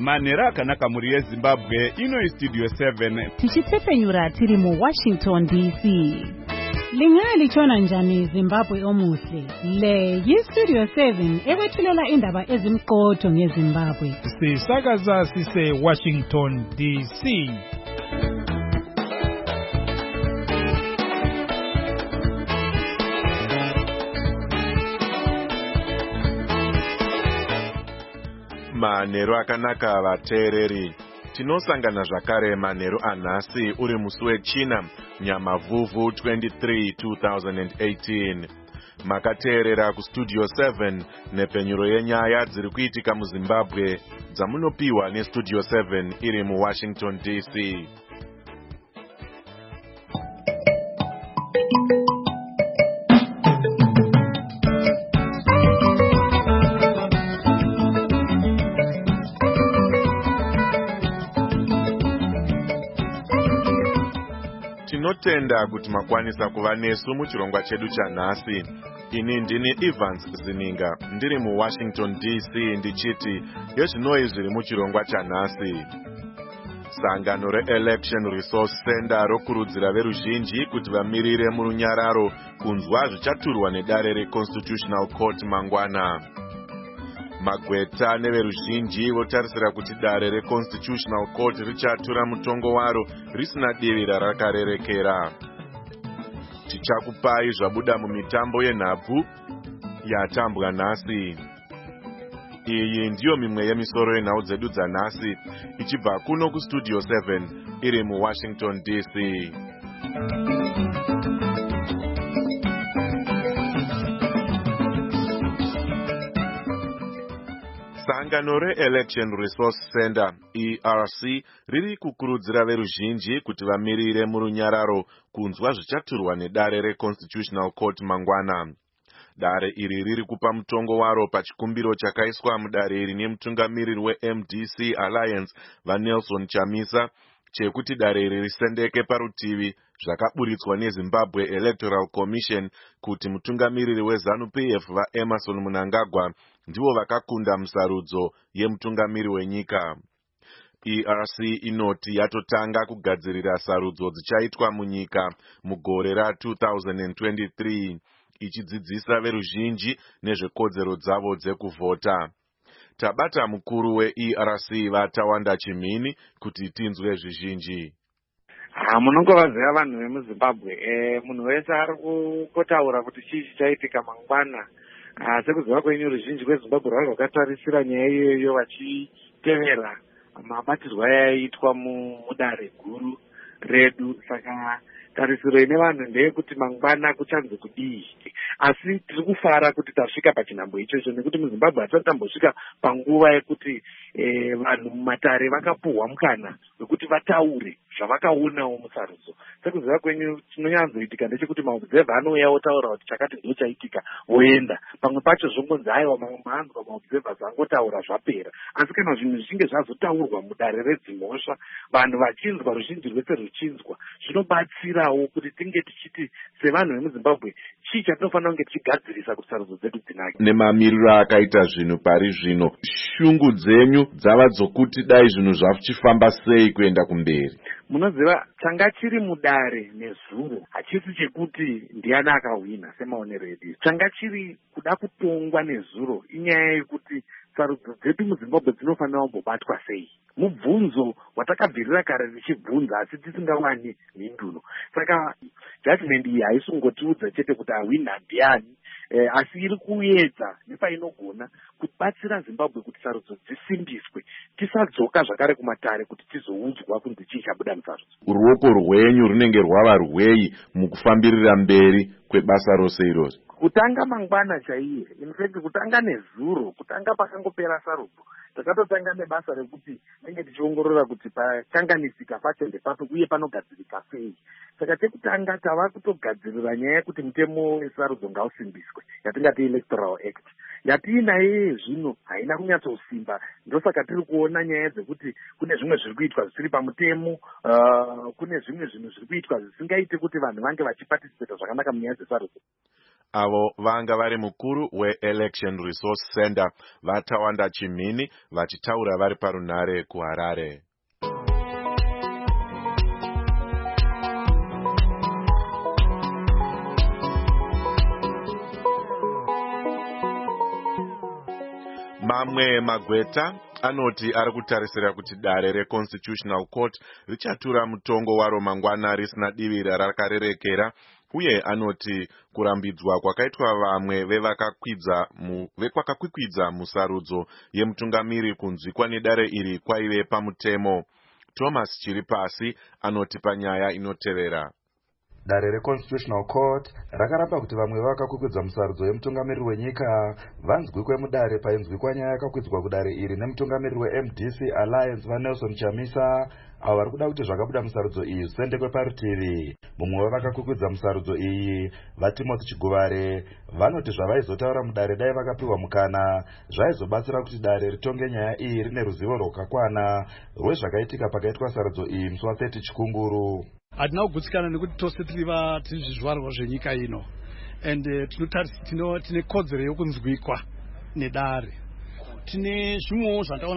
manhero akanaka mhuri yezimbabwe. Ino Studio 7 tichitepfenyura tiri muWashington DC. Lingaya lichona njani Zimbabwe omuhle? Le yiStudio 7 ekwethulela indaba ezimqotho ngeZimbabwe. Sisakaza sise Washington DC. Manhero akanaka vateereri. Tinosangana zvakare manhero anhasi uri musi weChina Nyamavhuvhu 23 2018. Makateerera kuStudio 7 nepfenyuro yenyaya dziri kuitika muZimbabwe dzamunopiwa neStudio 7 iri muWashington DC. Tinotenda kuti makwanisa kuva nesu muchirongwa chedu chanhasi. Ini ndini Evans Zininga ndiri muWashington DC ndichiti yezvinoi zviri muchirongwa chanhasi. Sangano reElection Resource Center rokurudzira veruzhinji kuti vamirire murunyararo kunzwa zvichaturwa nedare reConstitutional Court mangwana. Magweta neveruzhinji votarisira kuti dare reConstitutional Court richatura mutongo waro risina divi rarakarerekera. Tichakupai zvabuda mumitambo yenhabvu yatambwa nhasi. Iyi ndiyo mimwe yemisoro yenhau dzedu dzanhasi ichibva kuno kuStudio 7 iri muWashington DC. Sangano reElection Resource Center ERC riri kukurudzira veruzhinji kuti vamirire murunyararo kunzwa zvichaturwa nedare reConstitutional Court mangwana. Dare iri riri kupa mutongo waro pachikumbiro chakaiswa mudare iri nemutungamiriri weMDC Alliance vaNelson Chamisa chekuti dare iri risendeke parutivi zvakaburitswa neZimbabwe Electoral Commission kuti mutungamiriri weZANU-PF vaEmerson Mnangagwa ndivo vakakunda musarudzo yemutungamiri wenyika. ERC inoti yatotanga kugadzirira sarudzo dzichaitwa munyika mugore ra2023 ichidzidzisa veruzhinji nezvekodzero dzavo dzekuvhota. Tabata mukuru weERC Vatawanda Chimini kuti tinzwe zvizhinji. Munongovaziva vanhu vemuZimbabwe, munhu wese ari kukotaura kuti chii chichaitika mangwana. Sekuziva kwenyu ruzhinji rweZimbabwe rwari rwakatarisira nyaya iyoyo vachitevera mabatirwo aiitwa mudare guru redu. Saka tarisiro ine vanhu ndeyekuti mangwana kuchanzi kudii. Asi tiri kufara kuti tasvika pachinhambo ichocho nekuti muZimbabwe hatisati tambosvika panguva yekuti vanhu mumatare vakapuhwa mukana wekuti vataure zvavakaonawo musarudzo. Sekuziva kwenyu chinonyanzoitika ndechekuti maobserver anouya otaura kuti chakati ndo chaitika voenda. Pamwe pacho zvongonzi aiwa manzwa maobservers angotaura zvapera. Asi kana zvinhu zvichinge zvazotaurwa mudare redzimhosva vanhu vachinzwa ruzhinji rwese ruchinzwa zvinobatsirawo kuti tinge tichiti sevanhu vemuZimbabwe chii chatinofanira kunge tichigadzirisa kuti sarudzo dzedu dzinake. Nemamiriro akaita zvinhu pari zvino, shungu dzenyu dzava dzokuti dai zvinhu zvachichifamba sei kuenda kumberi? Munoziva changa chiri mudare nezuro hachisi chekuti ndiani akahwina semaonero edu. Changa chiri kuda kutongwa nezuro inyaya yekuti sarudzo dzedu muZimbabwe dzinofanira kumbobatwa sei. Mubvunzo watakabvirira kare richibvunza asi tisingawani mhinduno. Saka judgment iyi haisungotiudza chete kuti ahwina ndiani, asi iri kuedza nepainogona kubatsira Zimbabwe kuti sarudzo dzisimbiswe, tisadzoka zvakare kumatare kuti tizoudzwa kunzi chii chabuda musarudzo. Ruoko rwenyu runenge rwava rwei mukufambirira mberi kwebasa rose irori? Kutanga mangwana chaiye, infect kutanga nezuro, kutanga pakangopera sarudzo. Takatotanga nebasa rekuti nenge tichiongorora kuti pakanganisika pacho ndepapi uye panogadzirika sei. Saka chekutanga tava kutogadzirira nyaya yekuti mutemo wesarudzo ngausimbiswe, yatingati Electoral Act. Yatiinayo zvino haina kunyatsosimba, ndosaka tiri kuona nyaya dzekuti kune zvimwe zviri kuitwa zvisiri pamutemo, kune zvimwe zvinhu zviri kuitwa zvisingaiti kuti vanhu vange vachiparticipate zvakanaka munyaya dzesarudzo. avo vanga vari mukuru weElection Resource Center vaTawanda Chimhini vachitaura vari parunhare kuHarare. Mamwe magweta anoti ari kutarisira kuti dare reConstitutional Court richatura mutongo waro mangwana risina divi rarakarerekera, uye anoti kurambidzwa kwakaitwa vamwe vevakakwikwidza musarudzo yemutungamiri kunzwikwa nedare iri kwaive pamutemo. Thomas Chiripasi anoti panyaya inotevera. Dare reConstitutional Court rakaramba kuti vamwe vakakwikwidza musarudzo yemutungamiriri wenyika vanzwikwe mudare painzwikwa nyaya yakakwidzwa kudare iri nemutungamiriri weMDC Alliance vaNelson Chamisa, avo vari kuda kuti zvakabuda musarudzo iyi zvisendekwe parutivi. Mumwe wavakakwikwidza musarudzo iyi vaTimothy Chiguvare vanoti zvavaizotaura mudare dai vakapiwa mukana zvaizobatsira kuti dare ritonge nyaya iyi rine ruzivo rwakakwana rwezvakaitika pakaitwa sarudzo iyi musi wa30 Chikunguru. Hatina kugutsikana nekuti tose tiri zvizvarwa zvenyika ino, and tine kodzero yokunzwikwa nedare. Tine zvimwewo zvandaona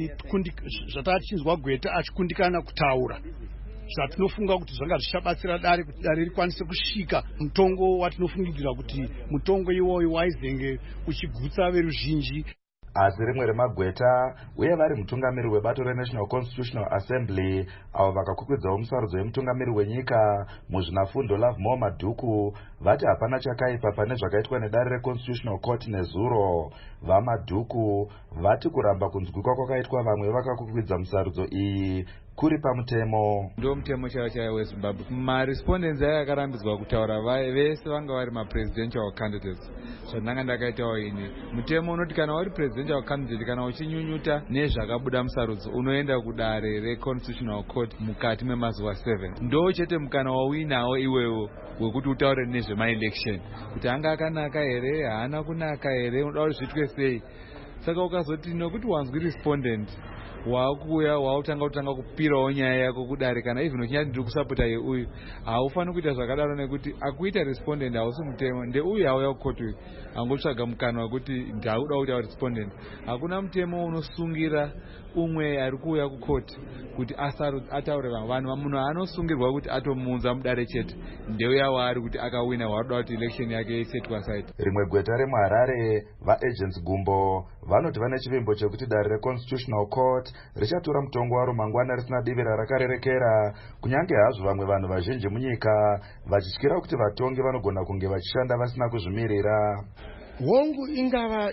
zvatichinzwa Gweta achikundikana kutaura zvatinofunga kuti zvanga zvichabatsira dare kuti dare rikwanise kusvika mutongo watinofungidzira kuti mutongo iwoyo waizenge uchigutsa veruzhinji. Asi rimwe remagweta uye vari mutungamiri webato reNational Constitutional Assembly avo vakakwikwidzawo musarudzo yemutungamiri wenyika muzvinafundo Lovemore Madhuku vati hapana chakaipa pane zvakaitwa nedare reConstitutional Court nezuro. VaMadhuku vati kuramba kunzwikwa kwakaitwa vamwe vakakwikwidza musarudzo iyi kuri pamutemo. Ndo mutemo chaiwo weZimbabwe. Marespondents aya akarambidzwa kutaura vese vanga vari mapresidential candidates. Zvandanga ndakaitawo ini. Mutemo unoti kana uri presidential candidate kana uchinyunyuta nezvakabuda musarudzo unoenda kudare reConstitutional Court mukati memazuva 7. Ndo chete mukana wawinawo iwewo wekuti utaure nezvemaelection. Kuti anga akanaka here, haana kunaka here, unoda kuti zviitwe sei. Saka ukazoti nokuti wanzwi respondent wakuya wautanga kupirawo nyaya yako kudare kana even uchinyati ndiri kusapota yeuyu haufaniri kuita zvakadaro nekuti akuita respondent hausi mutemo ndeuyu auya kukotu angotsvaga mukana wekuti ndauda kuti respondent. Hakuna mutemo unosungira umwe ari kuuya kukoti kuti ataure vanhu. Munhu anosungirwa kuti atomuunza mudare chete ndeuya waari kuti akawina waroda kuti election yake isetwa aside. Rimwe gweta remuHarare vaAgents Gumbo vanoti vane chivimbo chekuti dare reConstitutional Court richatora mutongo waro mangwana risina divi rarakarerekera, kunyange hazvo vamwe vanhu vazhinji munyika vachityira kuti vatongi vanogona kunge vachishanda vasina kuzvimirira. Hongu ingava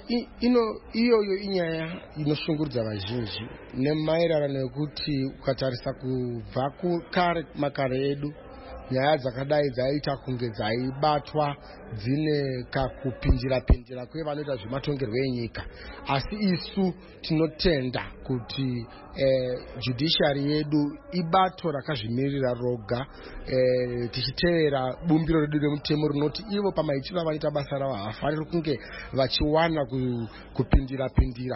iyoyo inyaya inoshungurudza vazhinji nemaererano nekuti ukatarisa kubva kukare makare edu nyaya dzakadai dzaiita kunge dzaibatwa dzine kakupindira kwevanoita zvematongerwo enyika. Asi isu tinotenda kuti judiciary yedu ibato rakazvimirira roga, tichitevera bumbiro redu remutemo rinoti ivo pamaitiro avanoita basa ravo havafaniri kunge vachiwana kupindira.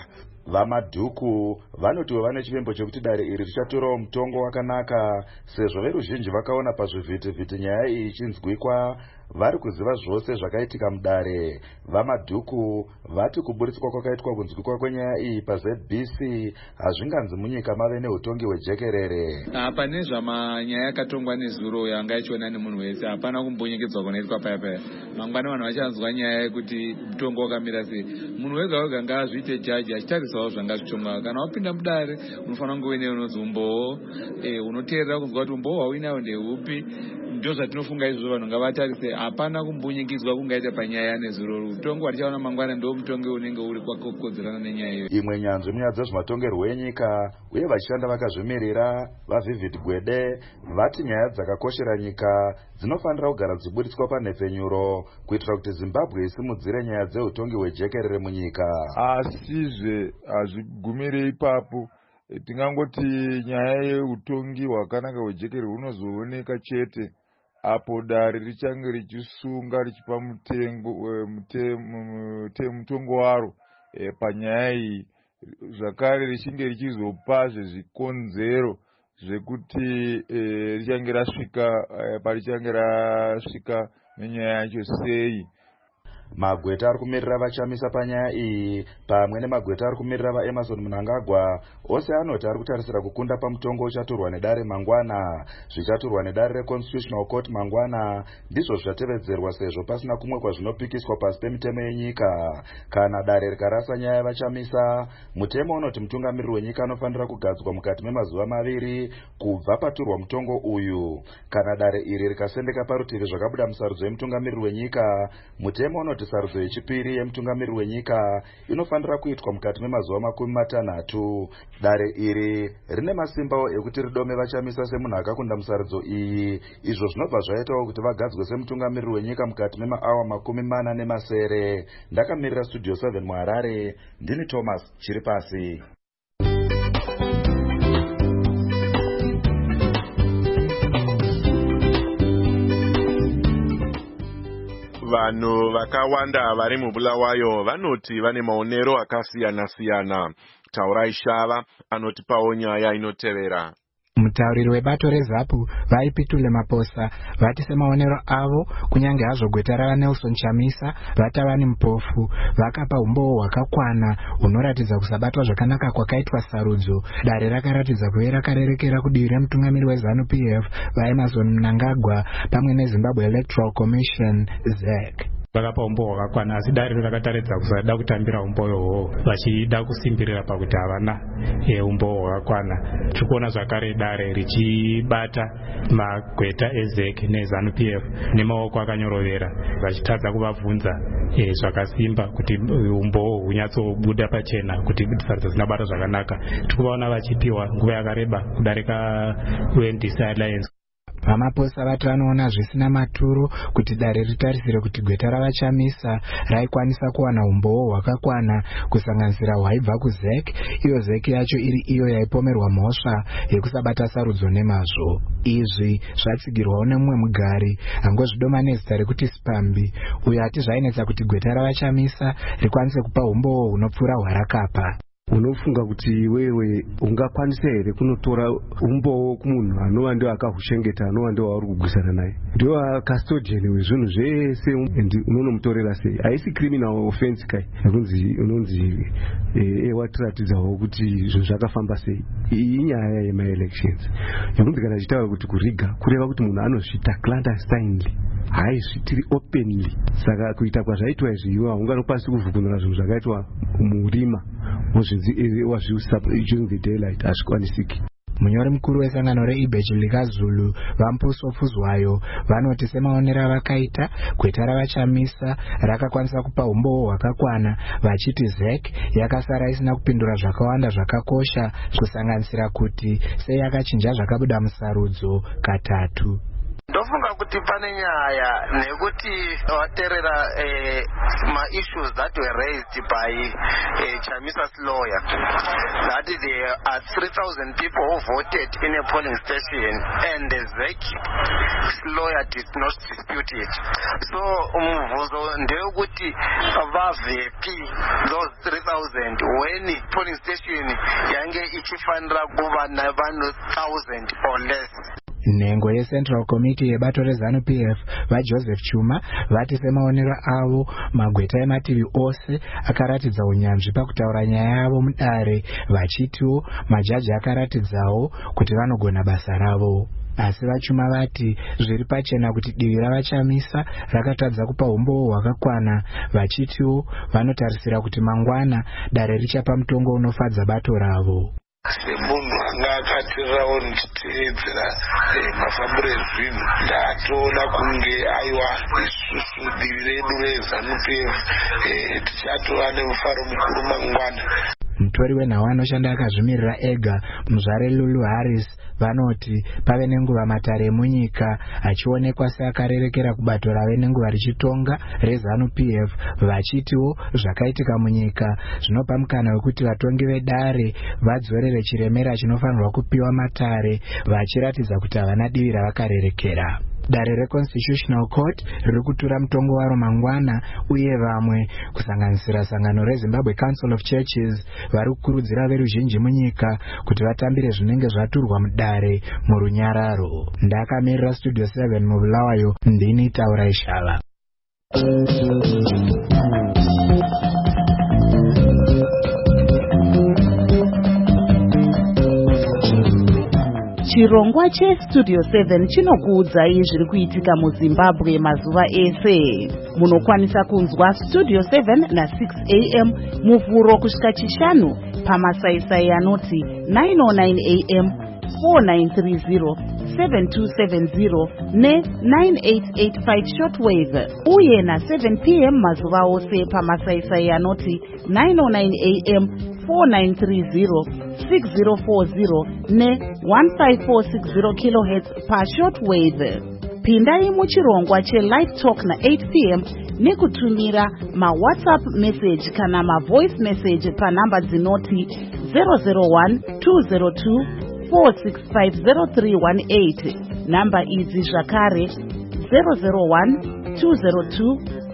VaMadhuku vanotiwo vane chivimbo chekuti dare iri richatorawo mutongo wakanaka sezvo veruzhinji vakaona pazvivhitivhiti nyaya iyi ichinzwikwa vari kuziva zvose zvakaitika mudare. VaMadhuku vati kuburitswa kwakaitwa kunzwikwa kwenyaya iyi paZBC hazvinganzi munyika mave neutongi hwejekerere. Pane zvamanyaya yakatongwa nezuro yanga ichiona nemunhu wese hapana kumbonyengedzwa kunoitwa paya. Mangwana vanhu vachanzwa nyaya yekuti mutongo wakamira sei. Munhu wega wega ngaazviite jaji achitarisawo zvanga zvichongwa. Kana wapinda mudare unofanira kunge uine unonzi umbowo, unoteerera kunzwa kuti umbowo hwauinawo ndeupi. Ndo zvatinofunga izvo vanhu ngavatarise, hapana kumbunyikidzwa kungaita panyaya nezuro. Mutongo watichaona mangwana ndo mutongo unenge uri kwakokodzerana nenyaya iyo. Imwe nyanzvi munyaya dzezvematongerwo enyika uye vachishanda vakazvimirira vaVivid Gwede vati nyaya dzakakoshera nyika dzinofanira kugara dziburitswa panhepfenyuro kuitira kuti Zimbabwe isimudzire nyaya dzeutongi hwejekerere munyika. Asizve hazvigumire ipapo. Tingangoti nyaya yeutongi hwakanaka hwejekerere hunozooneka chete apo dare richange richisunga richipa mutongo waro panyaya iyi, zvakare richinge richizopazve zvikonzero zvekuti richange rasvika parichange rasvika nenyaya yacho sei. magweta ari kumirira vachamisa panyaya iyi pamwe nemagweta ari kumirira vaEmmerson Mnangagwa ose anoti ari kutarisira kukunda pamutongo uchaturwa nedare mangwana. Zvichaturwa nedare reConstitutional Court mangwana ndizvo zvichatevedzerwa sezvo pasina kumwe kwazvinopikiswa pasi pemitemo yenyika. Kana dare rikarasa nyaya yavachamisa, mutemo unoti mutungamiriri wenyika anofanira kugadzwa mukati memazuva 2 kubva paturwa mutongo uyu. Kana dare iri rikasendeka parutivi zvakabuda musarudzo yemutungamiriri wenyika, mutemo unoti sarudzo yechipiri yemutungamiriri wenyika inofanira kuitwa mukati memazuva 60. Dare iri rine masimbawo ekuti ridome vachamisa semunhu akakunda musarudzo iyi. Izvo zvinobva zvaitawo kuti vagadzwe semutungamiriri wenyika mukati memaawa 40. Ndakamirira Studio 7 muHarare, ndini Thomas Chiripasi. Vanhu vakawanda vari muBulawayo vanoti vane maonero akasiyana-siyana. Taurai Shava anotipawo nyaya inotevera. Mutauriri webato reZAPU vaipitule Maposa vati semaonero avo kunyange hazvo gweta ravaNelson Chamisa vatava nemupofu vakapa umbowo hwakakwana hunoratidza kusabatwa zvakanaka kwakaitwa sarudzo. Dare rakaratidza kuve rakarerekera kudivi remutungamiri weZANU-PF vaEmmerson Mnangagwa pamwe neZimbabwe Electoral Commission ZEC. Vakapa umbowo hwakakwana asi dare rakataridza kusada kutambira umbowo vachida kusimbirira pakuti havana umbowo hwakakwana. Tikuona zvakare dare richibata magweta eZEC neZANU-PF nemaoko akanyorovera vachitadza kuvabvunza zvakasimba kuti umbowo hunyatsobuda pachena kuti sarudzo dzinabata zvakanaka. Tikuvaona vachipiwa nguva yakareba kudarika UNDC Alliance. Vamaposa vati vanoona zvisina maturo kuti dare ritarisire kuti gweta ravachamisa raikwanisa kuwana umbowo hwakakwana kusanganisira hwaibva kuZEC, iyo ZEC yacho iri iyo yaipomerwa mhosva yekusabata sarudzo nemazvo. Izvi zvatsigirwawo nemumwe mugari angozvidoma nezita rekuti Spambi, uyo ati zvainetsa kuti gweta ravachamisa rikwanise kupa umbowo hunopfuura hwarakapa. Unofunga kuti wewe ungakwanisa here kunotora umbowo kumunhu anova ndio akahushengeta anova ndio wauri kugwisana naye ndio custodian wezvinhu zvese unonomutorera sei? Haisi criminal offense kai unonzi watiratidzawo kuti zvinhu zvakafamba sei. Iyi nyaya yemaelections yakunzi kana achitaura kuti kuriga kureva kuti munhu anozviita clandestinely haizvitiri openly. Saka kuita kwazvaitwa izvi iwe haunganokwanisi kuvhukunura zvinhu zvakaitwa murima during the daylight hazvikwanisiki. Munyori mukuru wesangano reIBECH likaZulu vaMpuso Fuzwayo vanoti semaonero avakaita gweta ravachamisa rakakwanisa kupa umbowo hwakakwana vachiti ZEC yakasara isina kupindura zvakawanda zvakakosha kusanganisira kuti seyakachinja zvakabuda musarudzo katatu. Ndofunga kuti pane nyaya nekuti waterera ma-issues that were raised by Chamisa's lawyer, that there are 3,000 people who voted in a polling station and the ZEC lawyer did not dispute it. So umvuzo ndeyekuti vavepi those 3,000 when polling station yange ichifanira kuva navanhu 1,000 or less. Nhengo yeCentral Committee yebato reZANU-PF vaJoseph Chuma vati semaonero avo magweta emativi ose akaratidza unyanzvi pakutaura nyaya yavo mudare vachitiwo majaji akaratidzawo kuti vanogona basa ravo. Asi vaChuma vati zviri pachena kuti divi ravachamisa rakatadza kupa umbowo hwakakwana vachitiwo vanotarisira kuti mangwana dare richapa mutongo unofadza bato ravo. Semunhu anga akatirirawo ndichiteedzera mafambiro ezvinhu ndatoona kunge aiwa isusu divi redu reZANU-PF tichatova nemufaro mukuru mangwana. Mutori wenhau anoshanda akazvimirira ega muzvare Lulu Harris vanoti pave nenguva matare emunyika achionekwa seakarerekera kubato rave nenguva richitonga reZANU-PF vachitiwo zvakaitika munyika zvinopa mukana wekuti vatongi vedare vadzorere chiremera chinofanirwa kupiwa matare vachiratidza kuti havana divi ravakarerekera. Dare reConstitutional Court riri kutura mutongo waro mangwana uye vamwe kusanganisira sangano reZimbabwe Council of Churches vari kukurudzira veruzhinji munyika kuti vatambire zvinenge zvaturwa mudare murunyararo. Ndakamirira Studio 7 muBulawayo, ndini Taurai Shava. Chirongwa cheStudio 7 chinokuudzai zviri kuitika muZimbabwe mazuva ese. Munokwanisa kunzwa Studio 7 na6 am muvhuro kusvika chishanu pamasaisai anoti 909 am, 4930, 7270 ne9885 shortwave uye na7 pm mazuva ose pamasaisai anoti 909 am, 4930, 6040 ne1546 kHz pashortwave. Pindai muchirongwa cheLive Talk na8 pm nekutumira mawhatsapp message kana mavoice message panhamba dzinoti 001 202 4650318. Namba idzi zvakare 001 202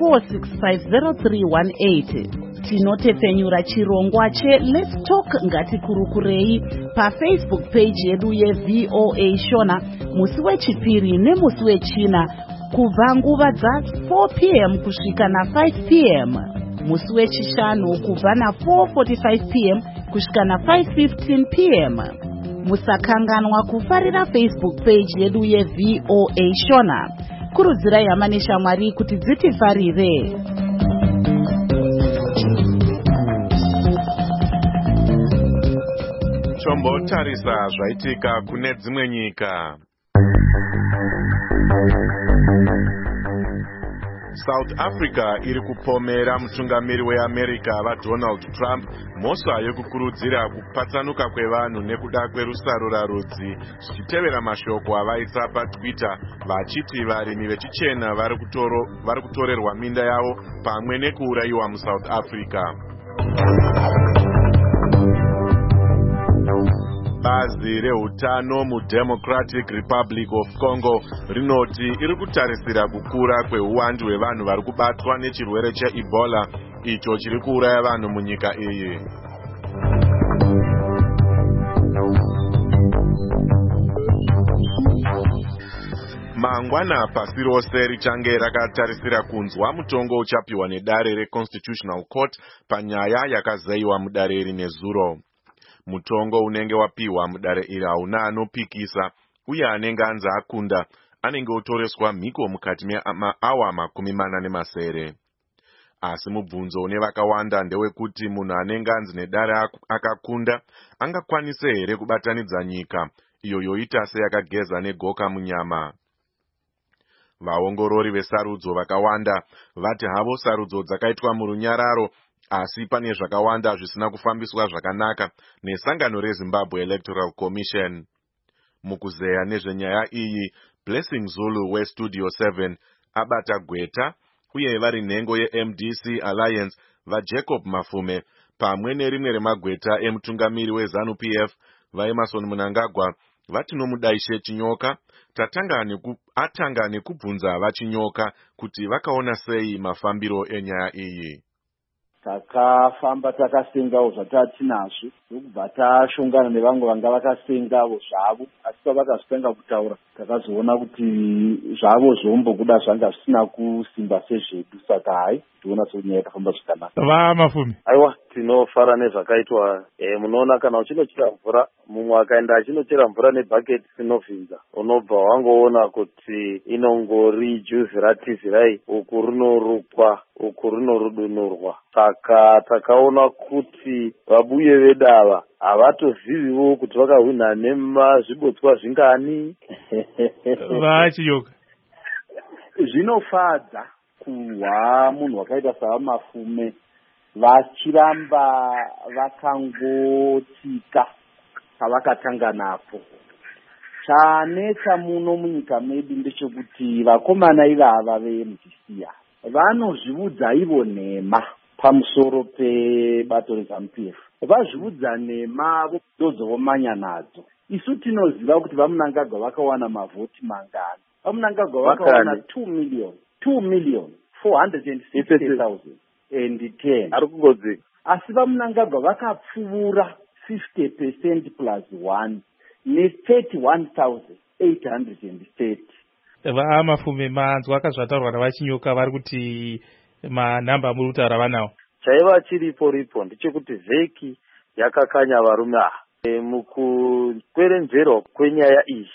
4650318. Tinotepfenyura chirongwa cheLet's Talk ngatikurukurei paFacebook page yedu yeVOA Shona musi wechipiri nemusi wechina kubva nguva dza4 pm kusvika na5 pm, musi wechishanu kubva na4:45 pm kusvika na5:15 pm. Musakanganwa kufarira Facebook page yedu yeVOA Shona. Kurudzirai hama neshamwari kuti dzitifarire. Tombotarisa zvaitika kune dzimwe nyika. South Africa iri kupomera mutungamiri weAmerica vaDonald Trump mhosva yekukurudzira kupatsanuka kwevanhu nekuda kwerusaro rarudzi, zvichitevera mashoko avaitsa paTwitter vachiti varimi vechichena vari kutorerwa minda yavo pamwe nekuurayiwa muSouth Africa. Bazi rehutano muDemocratic Republic of Congo rinoti iri kutarisira kukura kweuwandu hwevanhu vari kubatwa nechirwere cheEbola icho chiri kuuraya vanhu munyika iyi. Mangwana pasi rose richange rakatarisira kunzwa mutongo uchapiwa nedare reConstitutional Court panyaya yakazayiwa mudare iri nezuro. Mutongo unenge wapiwa mudare iri hauna anopikisa uye anenge anzi akunda anenge otoreswa mhiko mukati meawa 40. Asi mubvunzo une vakawanda ndewekuti munhu anenge anzi nedare akakunda angakwanise here kubatanidza nyika iyo yoita seyakageza negoka munyama. Vaongorori vesarudzo vakawanda vati havo sarudzo dzakaitwa murunyararo, asi pane zvakawanda zvisina kufambiswa zvakanaka nesangano reZimbabwe Electoral Commission. Mukuzeya nezvenyaya iyi, Blessing Zulu weStudio 7 abata gweta uye vari nhengo yeMDC Alliance vaJacob Mafume pamwe nerimwe remagweta emutungamiri weZANU-PF vaEmerson Mnangagwa vati nomudaishe Chinyoka atanga nekubvunza vaChinyoka kuti vakaona sei mafambiro enyaya iyi. Takafamba takasengawo zvatatinazvo ndokubva tashongana nevamwe vanga vakasengawo zvavo, asi pavakazotanga kutaura takazoona kuti zvavo zvombokuda zvanga zvisina kusimba sezvedu, saka hai tiona sonyaya yakafamba zvakanaka. Vamafumi aiwa tinofara nezvakaitwa. Munoona kana uchinochera mvura, mumwe akaenda achinochera mvura nebhaketi sinovhinza, unobva wangoona kuti inongori juzi ratizirai, uku rinorukwa uku rinorudunurwa. Saka takaona kuti vabuye vedava havatoziviwo kuti vakahwina nemazvibotswa zvingani. Vachiyoka zvinofadza kuhwa munhu wakaita saVamafume vachiramba vakangotika pavakatanga napo. Chanetsa muno munyika medu ndechekuti vakomana ivava veMDC vanozviudza ivo nhema pamusoro pebato reZANU-PF. Vazviudza nhema vodzovomanya nadzo. Isu tinoziva kuti vaMnangagwa vakawana mavhoti mangani. vaMnangagwa vakawana 2,460,010 ari kugodzika, asi vaMnangagwa vakapfuura 50% plus 1 ne31,830. Vamafume manzwa akazvataurwa navaChinyoka vari kuti manhamba muri kutaura vanawo. chaiva chiripo ndechekuti vheki yakakanya varume mukukwerenjerwa kwenyaya iyi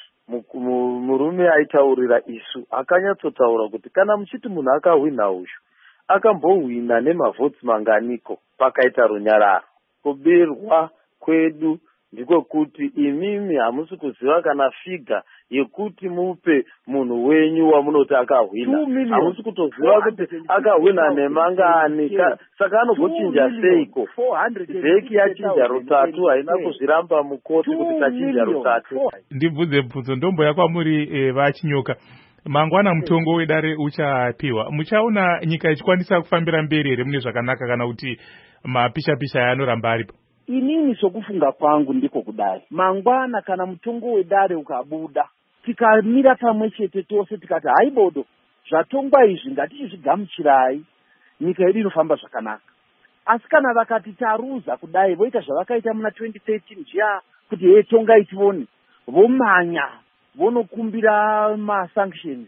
murume aitaurira isu akanyatsotaura kuti kana muchiti munhu akahwina uyu akambohwina nemavhotsi manganiko pakaita runyararo. Kubirwa kwedu ndikokuti imimi hamusi kuziva kana figa yekuti mupe munhu wenyu wamunoti akahwina. Hamusi kutoziva kuti akahwina nemangani, saka anogochinja seiko. Vheki yachinja rutatu, haina kuzviramba mukoti kuti tachinja rutatu. Ndibvunze bvunzo ndomboya kwamuri vachinyoka. Mangwana mutongo wedare uchapiwa. Muchaona nyika ichikwanisa kufambira mberi here mune zvakanaka kana kuti mapisha-pisha yanoramba aripo? Inini sokufunga kwangu ndiko kudai. Mangwana kana mutongo wedare ukabuda, tikamira pamwe chete tose tikati haibodo, zvatongwa izvi ngatichizvigamuchirai, nyika yedu inofamba zvakanaka. Asi kana vakati taruza kudai, voita zvavakaita muna 2013 zviya kuti tonga itione, vomanya vonokumbira masanctions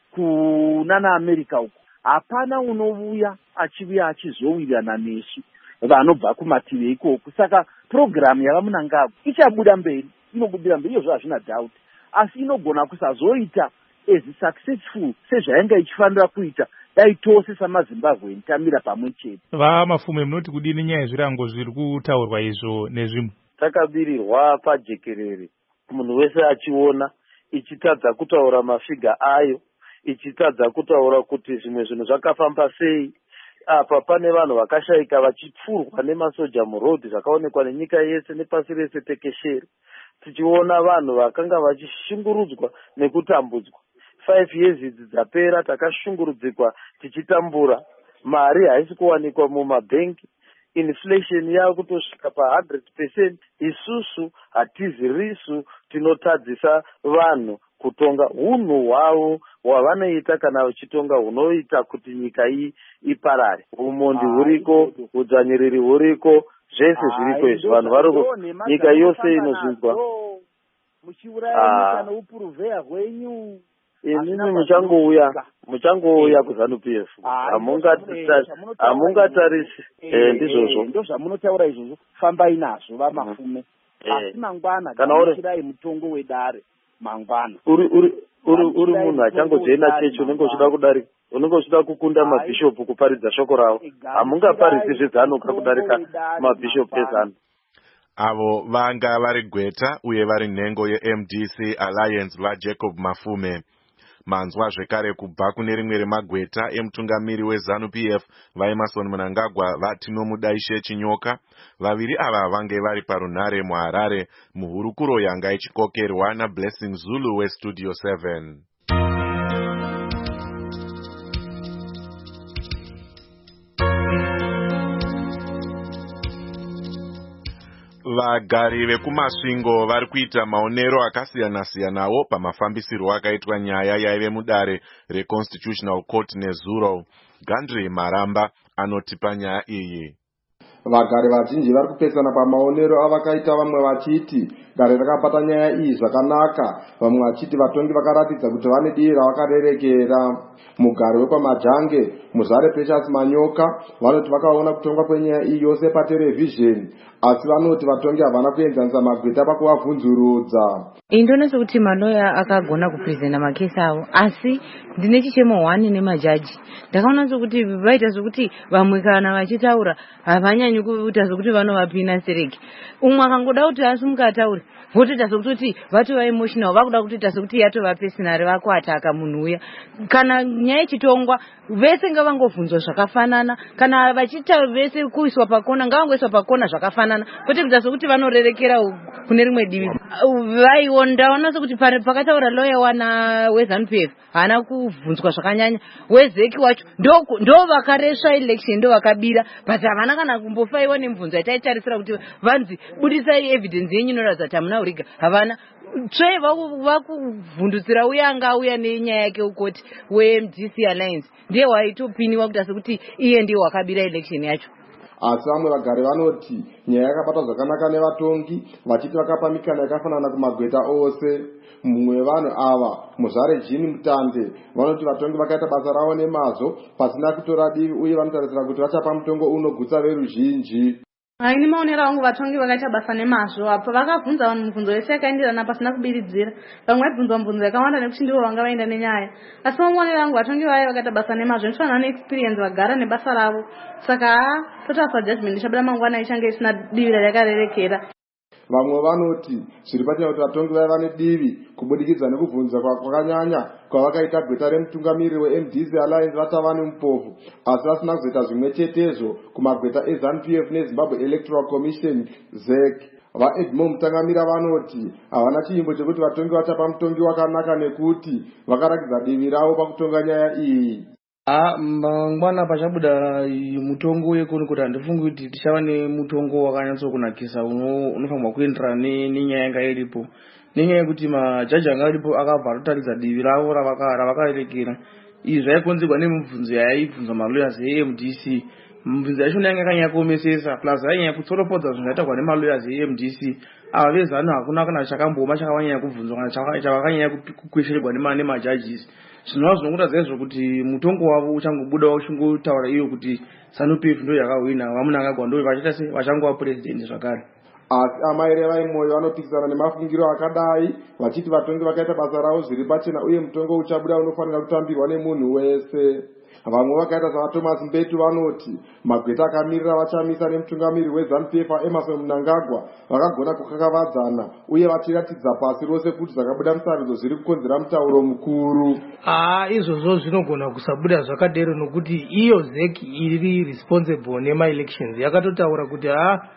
kunana America uko, hapana unovuya achivuya achizowirirana nesu vanobva kumativi ikoko. Saka program yavamunangagwa ichabuda mberi, inobudira mberi, izvo hazvina doubt, asi inogona kusazoita as successful sezvainga ichifanira kuita dai tose samazimbabwe tamira pamwe chete. Vamafume munoti kudini nyaya yezvirango zviri kutaurwa izvo nezvimwe? Takabirirwa pajekerere, munhu wese achiona ichitadza kutaura mafiga ayo, ichitadza kutaura kuti zvimwe zvinhu zvakafamba sei. Apa pane vanhu vakashayika vachipfurwa nemasoja murodhi zvakaonekwa nenyika yese nepasi rese tekeshere. Tichiona vanhu vakanga vachishungurudzwa nekutambudzwa. 5 years idzi dzapera takashungurudzikwa tichitambura. Mari haisi kuwanikwa mumabhengi. Inflation yava kutosvika pa 100%. Isusu hatizirisu tinotadzisa vanhu kutonga unhu hwavo hwavanoita kana vachitonga hunoita kuti nyika iyi iparare. Umondi huriko, udzvanyiriri huriko, zvese zviriko izvi. Vanhu variko, nyika yose inozvinzwa. Muchiuraya nyika noupuruvheya hwenyu. Inini muchangouya kuZANU PF. Hamungatarisi ndizvozvo. Ndo zvamunotaura izvozvo, fambai nazvo vamafume. Asi mangwana gamuchirai mutongo wedare mangwana. Uri munhu achangojoina chechi, unenge uchida kukunda mabhishopu kuparidza shoko ravo. Hamungaparidzi zveZANU kudarika mabhishopu eZANU. Avo vanga vari Gweta uye vari nhengo yeMDC Alliance vaJacob Mafume. Manzwa zvekare kubva kune rimwe remagweta emutungamiri weZANU PF vaEmerson Mnangagwa vaTino Mudaishe Chinyoka. Vaviri ava vange vari parunhare muHarare muhurukuro yanga ichikokerwa naBlessing Zulu weStudio 7. Vagari vekumasvingo vari kuita maonero akasiyana-siyanawo pamafambisirwo akaitwa nyaya yaive mudare reConstitutional Court nezuro. Gandri Maramba anoti panyaya iyi. Vagari vazhinji vari kupesana pamaonero avakaita, vamwe vachiti gare rakabata nyaya iyi zvakanaka, vamwe vachiti vatongi vakaratidza kuti vane dii ravakarerekera. Mugari wepamajange Muzare Precious Manyoka vanoti vakaona kutongwa kwenyaya iyi yose paterevhizheni, asi vanoti vatongi havana kuenzanisa magweta pakuvavhunzurudza. Indona sekuti maloya akagona kuprezenta makesi avo, asi ndine chichemo 1 nemajaji. Ndakaona sekuti vaita sekuti vamwe kana vachitaura havanyanyi kuita sekuti vanovapina sereki. Umwe akangoda kuti asimuka ataure, votoita sekuti vatova emotional, vakuda kutoita sekuti yatova personal, vakuataka munhu uya. Kana nyaya ichitongwa vese ngavangovhunzwa zvakafanana, kana vachita vese kuiswa pakona ngavangoiswa pakona zvakafanana, kwete kuita sekuti vanorerekera kune rimwe divi. Ndaona sekuti pakataura lawyer wana weZANU PF haana kubvunzwa zvakanyanya. Wezeki wacho ndo vakaresva election, ndo vakabira, but havana kana kumbofaiwa nemibvunzo yataitarisira kuti vanzi budisai evidence yenyu inoratidza kuti hamuna uriga. Havana tsve vakuvhundutsira uya anga uya nenyaya yake ukoti weMDC Alliance ndiye waitopiniwa kuita sekuti iye ndiye wakabira election yacho. Asi vamwe vagari vanoti nyaya yakabata zvakanaka nevatongi, vachiti vakapa mikana yakafanana kumagweta ose. Mumwe wevanhu ava Muzare Jini Mutande vanoti vatongi vakaita basa ravo nemazvo pasina kutora divi, uye vanotarisira kuti vachapa mutongo unogutsa veruzhinji. haini maonero angu vatongi vakaita basa nemazvo apo vakabvunza vanhu mibvunzo yese yakaenderana pasina kubiridzira vamwe vaibvunzwa mibvunzo yakawanda nekuti ndivo vanga vaenda nenyaya asi maonero angu vatongi vaya vakaita basa nemazvo ndifanana neexperience vagara nebasa ravo saka total suggestion ndichabuda mangwana ichange isina divi rayakarerekera. Vamwe vanoti zviri pachena kuti vatongi vaya vane divi kubudikidza nekubvunza kwakanyanya kwavakaita gweta remutungamiriri weMDC Alliance vatava nemupofu asi vasina kuzoita zvimwe chetezvo kumagweta eZANU-PF neZimbabwe Electoral Commission ZEC. VaEdmo Mutangamira vanoti havana chiimbo chekuti vatongi vachapa mutongi wakanaka nekuti vakarakidza divi ravo pakutonga nyaya iyi. Mangwana pachabuda mutongo wekuni kuti handifungi kuti tichava nemutongo wakanyatsokunakisa unofanirwa kuenderana nenyaya yanga iripo, nenyaya yekuti majaji anga aripo akabva atotaridza divi ravo ravakarekera. Izvi zvaikonzerwa nemibvunzo yaibvunzwa malawyers eMDC. Mibvunzo yacho yanga yakanyanya kuomesesa plus yainyanya kutsoropodza zvinhu zvaiitwa nemalawyers eMDC. Ava vezano hakuna kana chakamboma chakanyanya kubvunzwa kana chavakanyanya kukwesherwa nemajajisi. Zvinova zvinokutaridza izvo kuti mutongo wavo uchangobuda uchingotaura iyo kuti ZANU-PF ndo yakahwina vamunangagwa ndo vachiita se vachangova president zvakare. Asi amaire vaimwoyo vanopikisana nemafungiro akadai vachiti vatongi vakaita basa ravo zviri pachena uye mutongo uchabuda unofanira kutambirwa nemunhu wese. Vamwe vakaita saVaThomas Mbetu vanoti magweta akamirira vachamisa nemutungamiriri weZANU-PF Emerson Mnangagwa vakagona kukakavadzana uye vachiratidza pasi rose kuti zvakabuda musarudzo zviri kukonzera mutauro mukuru. Izvozvo zvinogona kusabuda zvakadero nokuti iyo ZEC iri responsible nema-elections yakatotaura kuti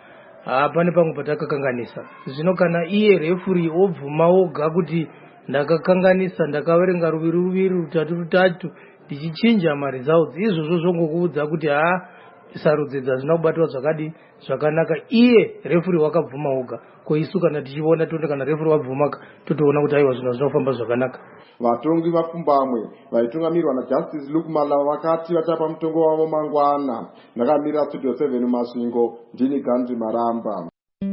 pane pamwe patakakanganisa. Zvino kana iye refuri obvuma oga kuti ndakakanganisa ndakaverenga ruviri rutatu tichichinja maresults, izvozvo zvongokuudza kuti sarudzo dzazvina kubatwa zvakanaka. Iye refuri wakabvuma oga, ko isu kana tichiona tote kana refuri wabvumaka totoona kuti aiwa zvinhu zvinofamba zvakanaka. Vatongi vapfumbamwe vaitungamirwa naJustice Luke Malava vakati vachapa mutongo wavo mangwana. Ndakamirira Studio 7 Masvingo, ndini Gandhi Maramba.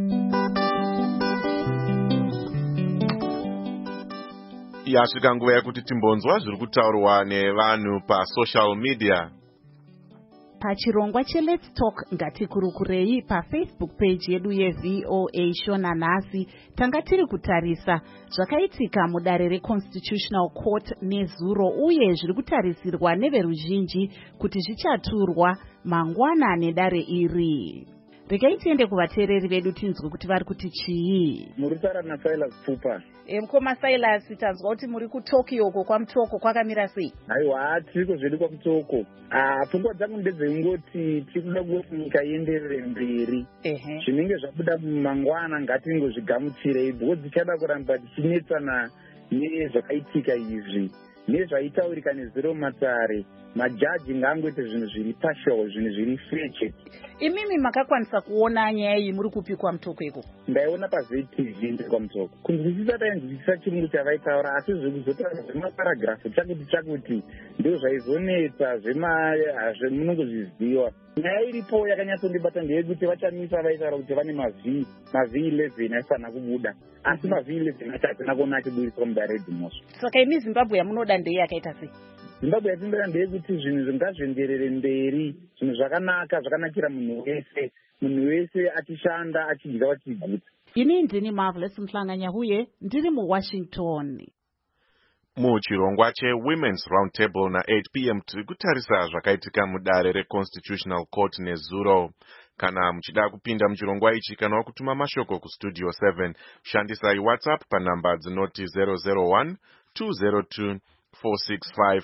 Yasvika nguva yekuti timbonzwa zviri kutaurwa nevanhu pasocial media. Pachirongwa cheLet's Talk ngatikurukurei paFacebook page yedu yeVOA Shona nhasi tanga tiri kutarisa zvakaitika mudare reConstitutional Court nezuro uye zviri kutarisirwa neveruzhinji kuti zvichaturwa mangwana nedare iri. Regai tiende kuvateereri vedu tinzwe kuti vari kuti chii. Muri taura naSilas Pfupa. Mukoma Silas, tanzwa kuti muri kuTokyo uko kwaMutoko kwakamira sei? Aiwa, tiriko zvedu kwaMutoko. Pfungwa dzangu ndedzengoti tikuda kuti nyika ienderere mberi. Zvinenge zvabuda mangwana ngatingozvigamuchirei because tichada kuramba tichinetsana nezvakaitika izvi. Nezvaitaurika nezero matare, majaji ngaangoite zvinhu zviri partial, zvinhu zviri fetched. Imimi makakwanisa kuona nyaya iyi muri kupi kwaMutoko iko? Ndaiona paZTV ndiri kwaMutoko. Kunzwisisa tainzwisisa chirungu chavaitaura asi zvekuzotaura zvemaparagrafu chakuti ndizvo zvaizonetsa zvemunongozviziva. Nyaya iripo yakanyatsondibata ndeyekuti vachamisa vaitaura kuti vane mavhi 11 aifanira kubuda. Asi mavhi 11 acho hatina kuona achibudiswa mudare reDhimosva. Saka imi Zimbabwe yamunoda ndei yakaita sei? Zimbabwe yatinoda ndeyekuti zvinhu ngazvienderere mberi, zvinhu zvakanaka zvakanakira munhu wese achishanda achidya vachiguta. Ini ndini Marvelous Mhlanganya huye ndiri muWashington. Muchirongwa cheWomen's Roundtable na 8 p.m. tiri kutarisa zvakaitika mudare reConstitutional Court nezuro. Kana muchida kupinda muchirongwa ichi kana wakutuma mashoko kuStudio 7, shandisai WhatsApp panhamba dzinoti 001 202 465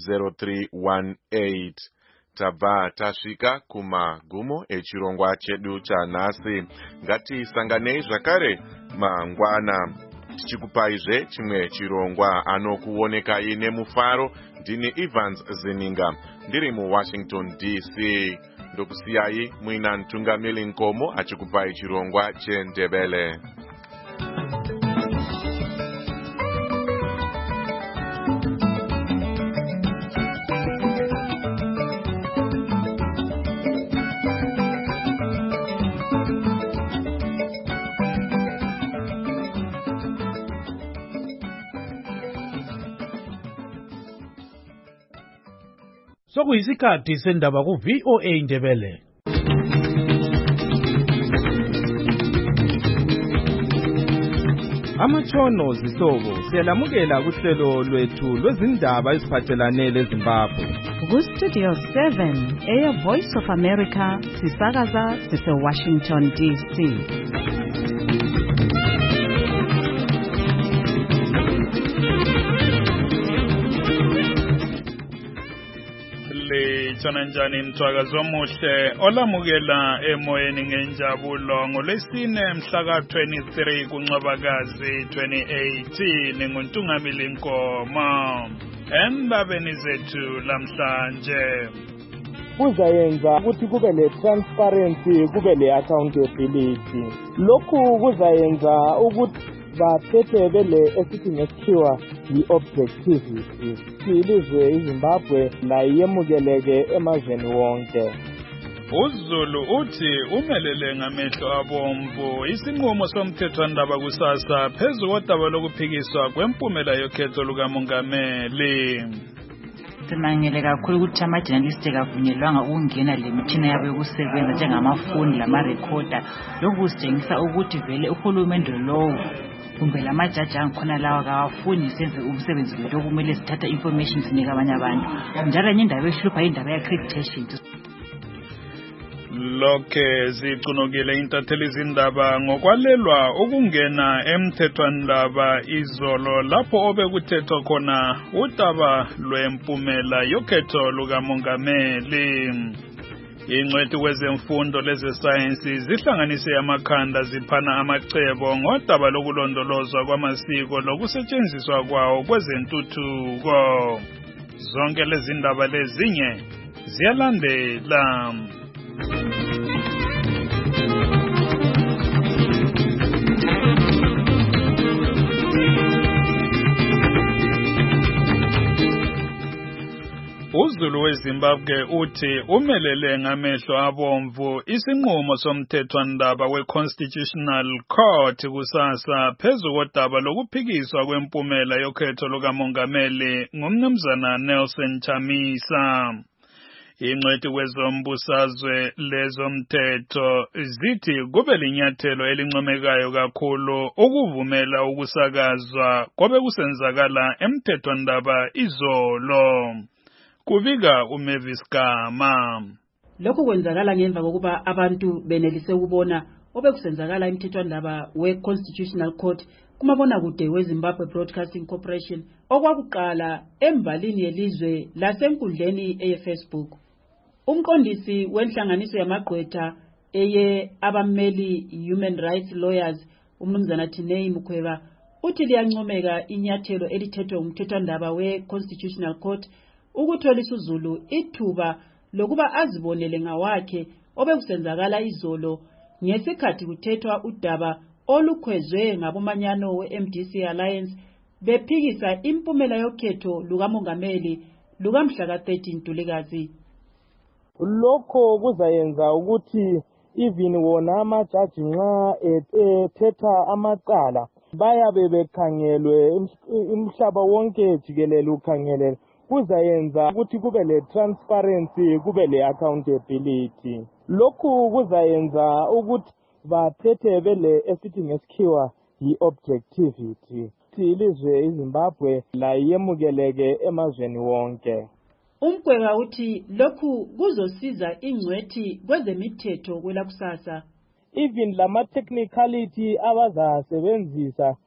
0318. Tabva tasvika kumagumo echirongwa chedu chanhasi. Ngatisanganei zvakare mangwana tichikupaizve chimwe chirongwa. Anokuonekai nemufaro ndini Evans Zininga ndiri muWashington DC. Ndokusiyai muina Ntungamili Nkomo achikupai chirongwa cheNdebele. Sokuyisikhathi sendaba ku VOA Ndebele. Amatshono Zihlobo siyalamukela kuhlelo lwethu lwezindaba eziphathelane leZimbabwe. Ku-Studio 7 Air Voice of America sisakaza sise-Washington DC. Litshona njani mthwakazi omuhle olamukela emoyeni ngenjabulo ngolwesine mhla ka-23 kuNcwabakazi 2018 nguNtungamili Nkomo. Endabeni zethu lamhlanje kuzayenza ukuthi kube le-transparency kube le-accountability. Lokhu kuzayenza ukuthi baphethe bele esithi ngesikhiwa yi-objectivity. Ilizwe iZimbabwe layemukeleke emazweni wonke. uZulu uthi umelele ngamehlo abomvu isinqumo somthethwandaba kusasa phezu kodaba lokuphikiswa kwempumela yokhetho lukamongameli. Simangele kakhulu ukuthi ama-journalist kavunyelwanga ukungena le mitshina yabo yokusebenza njengamafoni lama-recorder. Lokhu kusitshengisa ukuthi vele uhulumende lowo kumbe lamajaji angikhona lawa kawafuni senze umsebenzi wethu okumele sithatha information sinike abanye abantu. Njalo enye indaba ehlupha indaba ye-accreditation. Lokhe zicunukile intatheli zindaba ngokwalelwa ukungena emthethwandaba izolo lapho obekuthethwa khona udaba lwempumela yokhetho lukamongameli. Ingcwethi kwezemfundo lezesayensi zihlanganise amakhanda ziphana amacebo ngodaba lokulondolozwa kwamasiko lokusetshenziswa kwawo kwezentuthuko. Zonke lezi ndaba lezinye ziyalandela. uZulu weZimbabwe uthi umelele ngamehlo abomvu isinqumo somthethwandaba we-Constitutional Court kusasa phezu kodaba lokuphikiswa kwempumela yokhetho lukamongameli ngumnumzana Nelson Chamisa. Ingcwethi kwezombusazwe lezomthetho zithi kube linyathelo elincomekayo kakhulu ukuvumela ukusakazwa kobe kusenzakala emthethwandaba izolo. Kubika uMavis Gama. Lokhu kwenzakala ngemva kokuba abantu benelise ukubona obekusenzakala emthethwandaba we-Constitutional Court kumabonakude weZimbabwe Broadcasting Corporation okwakuqala embalini yelizwe lasenkundleni eyeFacebook. Umqondisi wenhlanganiso yamagqwetha abameli Human Rights Lawyers umnumzana Tinei Mukweva uthi liyancomeka inyathelo elithethwe umthethwandaba we-Constitutional Court ukuthola isiZulu ithuba lokuba azibonele ngawakhe obekusenzakala izolo ngesikhathi kuthethwa udaba olukhwezwe ngabomanyano we-MDC Alliance bephikisa impumela yokhetho lukamongameli lukamhla ka-13 Ntulikazi. Lokho kuzayenza ukuthi even wona amajaji nxa ethetha amacala bayabe bekhangelwe umhlaba wonke jikelele ukhangelele. Kuzayenza ukuthi kube le-transparency kube le-accountability. Lokhu kuzayenza ukuthi baphethe bele esithi ngesikhiwa yi-objectivity. Ilizwe iZimbabwe layemukeleke emazweni wonke. Umkweka uthi lokhu kuzosiza ingcwethi kwezemithetho kwelakusasa. Even lama-technicality abazasebenzisa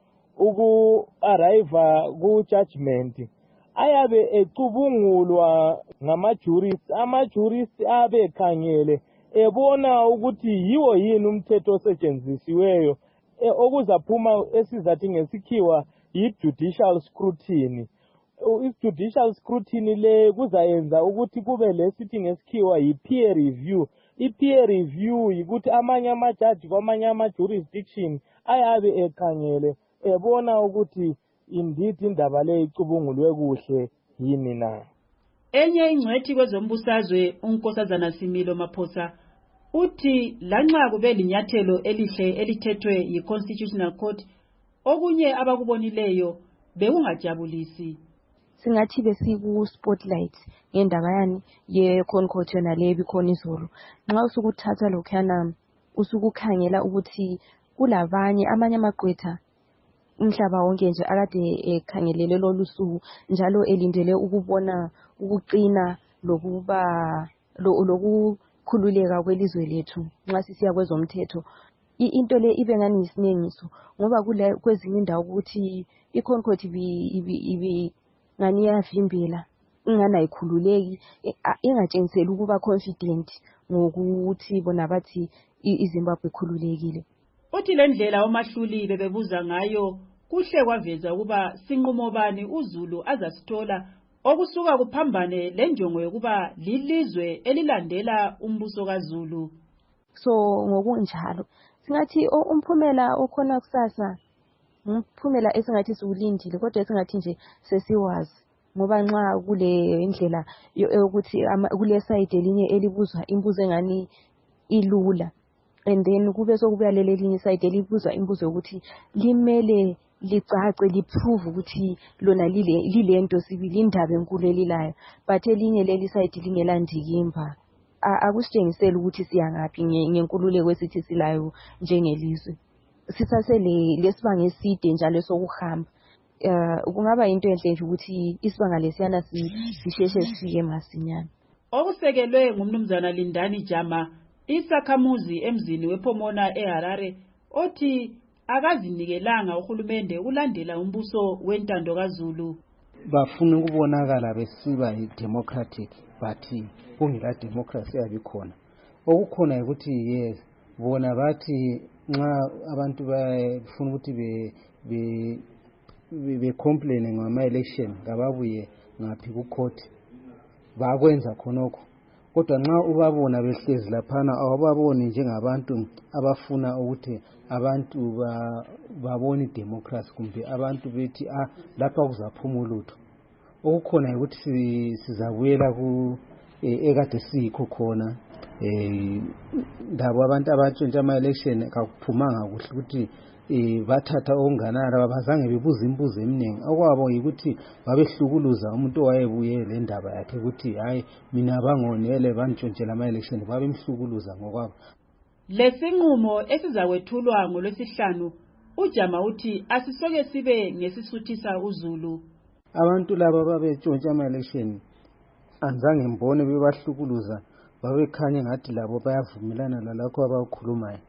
uku-arriva ku-judgment ayabe ecubungulwa ngama-jurist. Ama-jurist abe khangele ebona ukuthi yiwo yini umthetho osetshenzisiweyo okuzaphuma esizathi ngesikhiwa yi-judicial scrutiny. I-judicial scrutiny le kuzayenza ukuthi kube lesithi ngesikhiwa yi-peer review. I-peer review yikuthi amanye amajaji kwamanye ama-jurisdiction ayabe ekhangele ebona ukuthi indeed indaba le icubungulwe kuhle yini na. Enye ingcwethi kwezombusazwe uNkosazana Similo Maphosa uthi lanxa kube linyathelo elihle elithethwe yi-Constitutional Court okunye abakubonileyo bekungajabulisi. Singathi besiku-spotlight ngendaba yani ye-Concourt yona le bikhona izolo. Nxa usukuthatha lokhuyana usukukhangela ukuthi kulabanye amanye amagqwetha umhlaba wonke nje akade ekhangelele lolu suku njalo elindele ukubona ukuqina lokukhululeka kwelizwe lethu nxa sisiya kwezomthetho. Into le ibe ngani isinengiso ngoba kwezinye indawo ukuthi iConcord ibi ngani yavimbela ingani ayikhululeki ingatshengiseli ukuba confident ngokuthi bona bathi iZimbabwe ikhululekile. Uthi le ndlela omahluli bebebuza ngayo kuhle kwaveza ukuba sinqumo bani uZulu azasithola okusuka kuphambane lenjongo yokuba lilizwe elilandela umbuso kaZulu. So ngokunjalo singathi umphumela okhona kusasa umphumela esingathi siwulindile kodwa esingathi nje sesiwazi ngoba nxa kule indlela yokuthi kule side elinye elibuzwa imbuzo engani ilula and then kube sokubuya leli elinye side elibuzwa imbuzo yokuthi limele licace liprove ukuthi lona lilento sibili indaba enkulu elilayo but elinye leli side lingelandikimba akusitshengiseli ukuthi siyangaphi ngenkululeko esithi silayo njengelizwe sisasele lesibanga eside njalo sokuhamba. Kungaba into enhle nje ukuthi isibanga lesiyana sisheshe sifike masinyana. Okusekelwe ngumnumzana Lindani Jama isakhamuzi emzini wePomona eHarare othi akazinikelanga uhulumende ukulandela umbuso wentando kaZulu. Bafuna ukubonakala besiba democratic but kungela democracy yabikhona. Okukhona ukuthi yes bona bathi nxa abantu bafuna ukuthi be complain ngama election ngababuye ngaphi ku court bakwenza khonokho kodwa nxa ubabona behlezi laphana awababoni njengabantu abafuna ukuthi abantu babone democracy kumbe abantu bethi lapha kuzaphuma ulutho. Okukhona ukuthi sizabuyela ku ekade sikho khona ndaba abantu abatshontsha ama election akuphumanga kuhle ukuthi bathatha okunganala bazange bebuza imbuzo eminingi okwabo yikuthi babehlukuluza umuntu owayebuye le ndaba yakhe ukuthi hayi mina bangonele bantshontshela ama election babemhlukuluza ngokwabo. Lesinqumo esizawethulwa ngolwesihlanu uJama uthi asisoke sibe ngesisuthisa uZulu. Abantu laba babetshontsha ama election anzange mbone bebahlukuluza babekhanye ngathi labo bayavumelana lalokho abakhulumayo.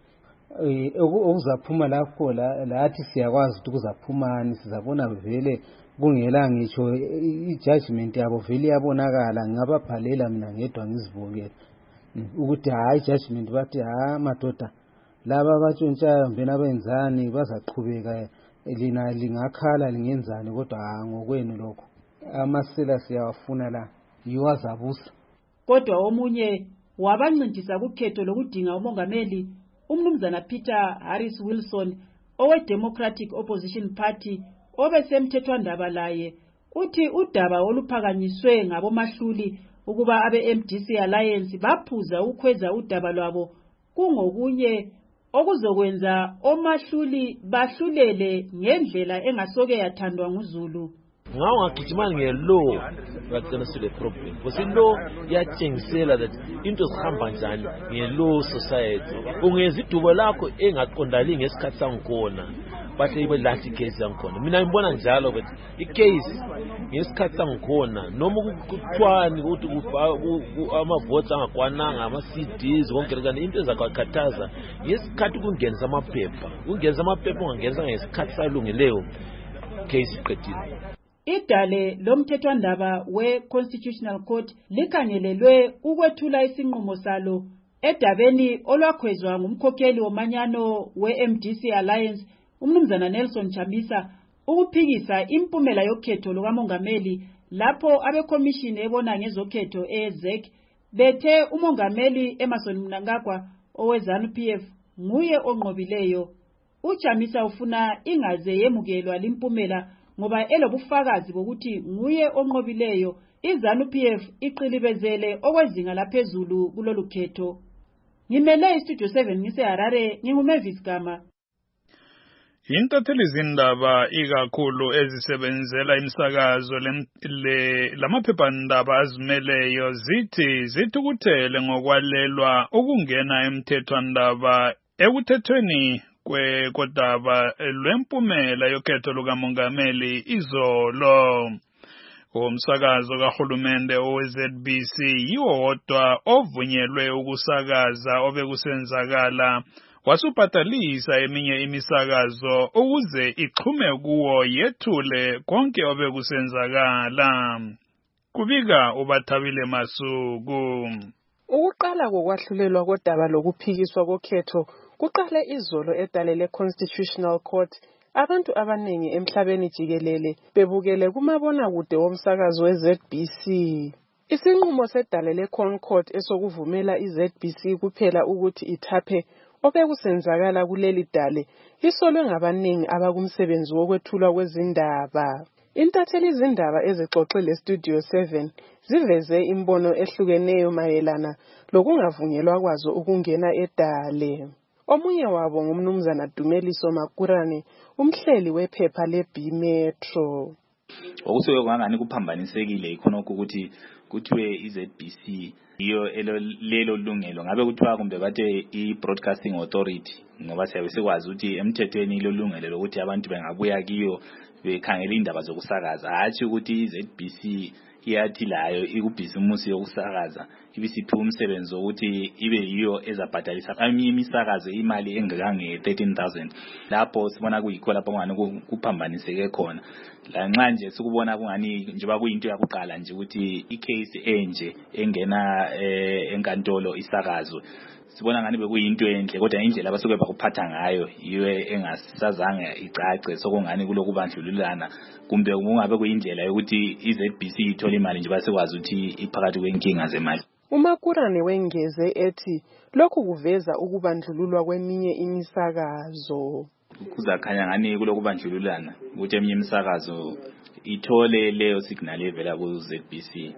Okuzaphuma lapho lathi siyakwazi ukuthi kuzaphumani sizabona vele kungela ngitsho ijudgment yabo vele yabonakala ngababhalela mina ngedwa ngizibukela ukuthi hayi judgment bathi madoda laba batshontshayo mbena benzani bazaqhubeka lina lingakhala lingenzani kodwa ngokwenu lokho amasela siyawafuna la yiwazabusa. Kodwa omunye wabancintisa kukhetho lokudinga umongameli umnumzana Peter Harris Wilson owe-Democratic Opposition Party obesemthethwandaba laye uthi udaba oluphakanyiswe ngabomahluli ukuba abe-MDC Alliance baphuza ukweza udaba lwabo kungokunye okuzokwenza omahluli bahlulele ngendlela engasoke yathandwa nguZulu. Ngawo ngagijimani nge-law bagcina sile problem because i-law iyatshengisela that into zihamba njani nge-law society. Ungeza idubo lakho engaqondali ngesikhathi sangikhona bahle ibe last case yangikhona. Mina ngibona njalo ukuthi i-case ngesikhathi sangikhona noma kuthiwani ukuthi ama-votes angakwananga ama-CDs konke kanti into ezakwakhathaza ngesikhathi kungenisa amaphepha ungangenisa ngesikhathi salungileyo case iqedile. Idale lomthethwandaba we-Constitutional Court likhangelelwe ukwethula isinqumo salo edabeni olwakhwezwa ngumkhokheli womanyano we-MDC Alliance umnumzana Nelson Chamisa ukuphikisa impumela yokhetho lukamongameli lapho abekhomishini ebona ngezokhetho eZEC bethe umongameli Emmerson Mnangagwa owe-ZANU-PF nguye onqobileyo. uChamisa ufuna ingaze yemukelwa limpumela ngoba elobufakazi bokuthi nguye onqobileyo iZANU-PF iqilibezele okwezinga laphezulu kulolu khetho. Ngimele iStudio 7 ngiseHarare nginguMavis Gama. Intatheli zindaba ikakhulu ezisebenzela imsakazo lamaphephandaba azimeleyo zithi zithukuthele ngokwalelwa ukungena emthethwandaba ekuthethweni kodaba lwempumela yokhetho lukamongameli izolo. Umsakazo kahulumende owe-ZBC yiwo wodwa ovunyelwe ukusakaza obekusenzakala, wasubhatalisa eminye imisakazo ukuze ixhume kuwo yethule konke obekusenzakala. Kubika uBathabile Masuku. Ukuqala kokwahlulelwa kodaba lokuphikiswa kokhetho kuqale izolo edale le-Constitutional Court. Abantu abaningi emhlabeni jikelele bebukele kumabonakude womsakazo we-ZBC. Isinqumo sedale le-Concord esokuvumela i-ZBC kuphela ukuthi ithaphe obekusenzakala kuleli dale lisolwe ngabaningi abakumsebenzi wokwethulwa kwezindaba. Intatheli izindaba ezixoxile Studio 7 ziveze imbono ehlukeneyo mayelana lokungavunyelwa kwazo ukungena edale. Omunye wabo ngumnumzana Dumeliso Makurane, umhleli wephepha le-B-Metro. Okusuke kwangani kuphambanisekile ikhonokho ukuthi kuthiwe i-ZBC iyo lelo lungelo, ngabe kuthiwa kumbe bathe i-Broadcasting Authority, ngoba siyabe sikwazi ukuthi emthethweni ilo lungelo lokuthi abantu bengabuya kiyo bekhangela indaba zokusakaza, hatshi ukuthi i-ZBC iyathi layo ikubhizimusi yokusakaza ibisiphiwa umsebenzi wokuthi ibe yiyo ezabhadalisa eminye imisakazo imali engekange 13,000. Lapho sibona kuyikho lapho ngani kuphambaniseke khona. Lanxa nje sikubona kungani njengoba kuyinto yakuqala nje ukuthi icase enje engena enkantolo isakazo, sibona ngani bekuyinto enhle, kodwa indlela abasuke bakuphatha ngayo yiwe engasazange icace. Sokungani kuloku bandlululana kumbe kungabe kuyindlela yokuthi i-ZBC ithola imali nje basikwazi ukuthi iphakathi kwenkinga zemali. uMakurane wengeze ethi lokhu kuveza ukubandlululwa kweminye imisakazo. Kuzakhanya ngani kulokubandlululana ukuthi eminye imisakazo ithole leyo signal evela ku-ZBC.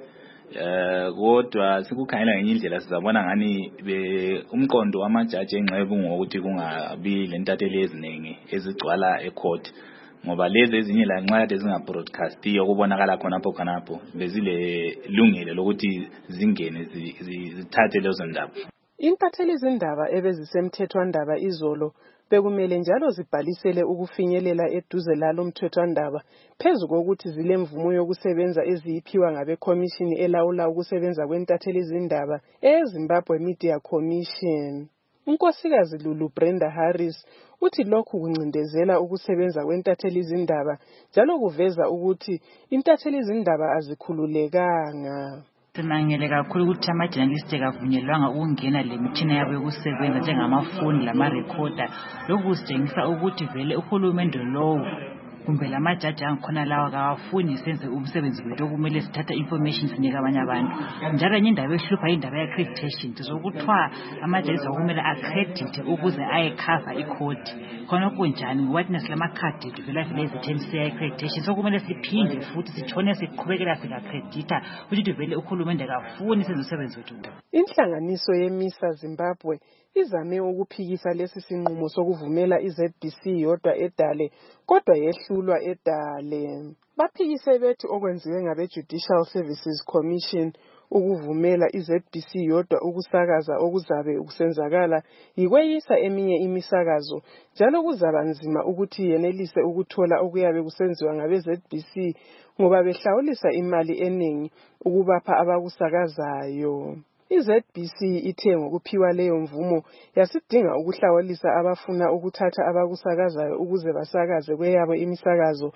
Kodwa sikukhangela ngenye indlela sizabona ngani umqondo wamajaji engcebo ngokuthi kungabi lentatheli eziningi ezigcwala ecourt, ngoba lezi ezinye la nxa kade zingabroadcastiyo kubonakala khonapho bezile lungelo lokuthi zingene zithathe lezo ndaba. Intatheli izindaba ebezisemthethwandaba izolo bekumele njalo zibhalisele ukufinyelela eduze lalo mthethwandaba phezu kokuthi zilemvumo yokusebenza eziyiphiwa ngabekhomishini elawula ukusebenza kwentatheli izindaba eZimbabwe Media Commission. Unkosikazi Lulu Brenda Harris uthi lokhu kuncindezela ukusebenza kwentatheli izindaba njalo kuveza ukuthi intatheli izindaba azikhululekanga. Simangele kakhulu ukuthi ama-journalist kavunyelwanga ukungena le mitshina yabo yokusebenza njengamafoni lama-recorder. Lokhu kusitshengisa ukuthi vele uhulumende lowo kumbe lamajaji angikhona lawa kawafuni senze umsebenzi wethu okumele sithatha information sinike abanye abantu. Njalo enye indaba ehlupha indaba ye-accreditation sizokuthiwa amajaji okumele accredite ukuze ayekhava ikhodi. Khona kunjani ngoba silamakhadi ethu vele ezi-10 accreditation sokumele siphinde futhi sitshone siqhubekela sika-accredita ukuthi vele uhulumende kafuni senze umsebenzi wethu. Inhlanganiso yeMISA Zimbabwe izame ukuphikisa lesi sinqumo sokuvumela i-ZBC yodwa edale kodwa yehlulwa edale. Baphikise bethi okwenziwe ngabe-Judicial Services Commission ukuvumela i-ZBC yodwa ukusakaza okuzabe kusenzakala yikweyisa eminye imisakazo, njalo kuzaba nzima ukuthi yenelise ukuthola okuyabe kusenziwa ngabe-ZBC ngoba behlawulisa imali eningi ukubapha abakusakazayo. I-ZBC ithe ngokuphiwa leyo mvumo yasidinga ukuhlawulisa abafuna ukuthatha abakusakazayo ukuze basakaze kweyabo imisakazo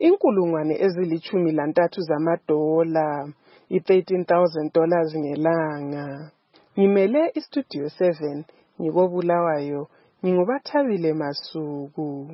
$13,000 zamadola, $13,000 ngelanga. Ngimele iStudio 7 ngikobulawayo, nginguBathabile Masuku.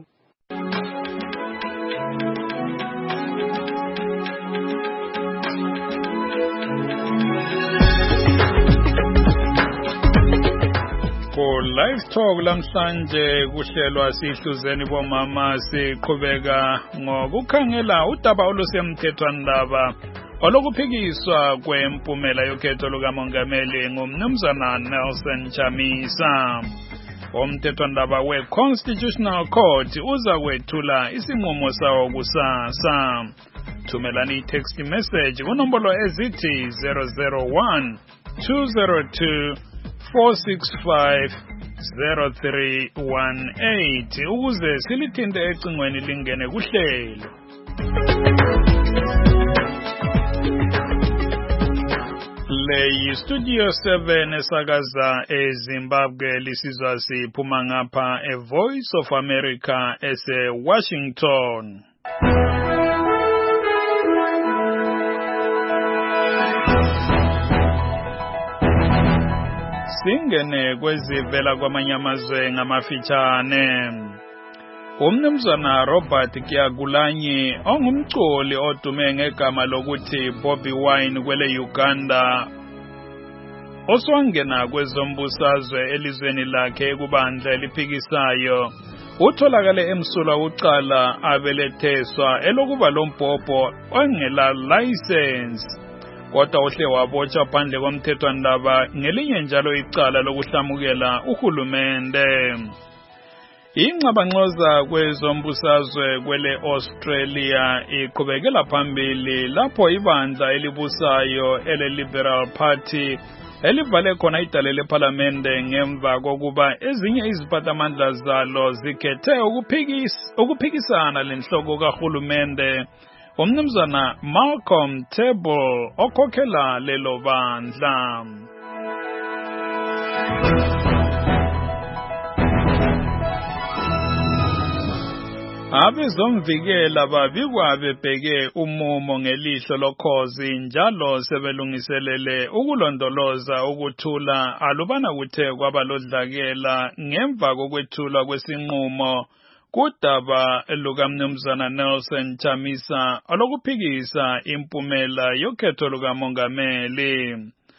Live Talk lamhlanje kuhlelwa sihluzeni bomama siqhubeka ngokukhangela udaba olusemthethwandaba olokuphikiswa kwempumela yokhetho lukamongameli ngumnumzana Nelson Chamisa. Umthethwandaba we-Constitutional Court uza kwethula isinqumo sawo kusasa. Thumelani i-text message kunombolo ezithi 001 202 465 0318 ukuze silithinte ecingweni lingene kuhlelo. Le Studio 7 esakaza eZimbabwe lisizwa siphuma ngapha Voice of America Washington. Singene kwezivela kwamanye amazwe ngamafitshane. Umnumzana Robert Kyagulanyi ongumculi odume ngegama lokuthi Bobby Wine kwele Uganda oswangena kwezombusazwe elizweni lakhe kubandla eliphikisayo utholakale emsulwa uqala abeletheswa elokuba lombhobho ongela license kodwa uhle wabotshwa phandle komthethwandaba ngelinye njalo icala lokuhlamukela uhulumende. Ingxabangxoza kwezombusazwe kwele Australia iqhubekela phambili lapho ibandla elibusayo ele-Liberal Party elivale khona idale lephalamende ngemva kokuba ezinye iziphathamandla zalo zikhethe ukuphikisana lenhloko kahulumende umnumzana Malcolm Turnbull okhokhela lelo bandla. Abezomvikela babikwa bebheke umumo ngelihlo lokhozi njalo sebelungiselele ukulondoloza ukuthula alubana kuthe kwabalodlakela ngemva kokwethulwa kwesinqumo kudaba lukaMnumzana Nelson Chamisa olokuphikisa impumela yokhetho lukamongameli.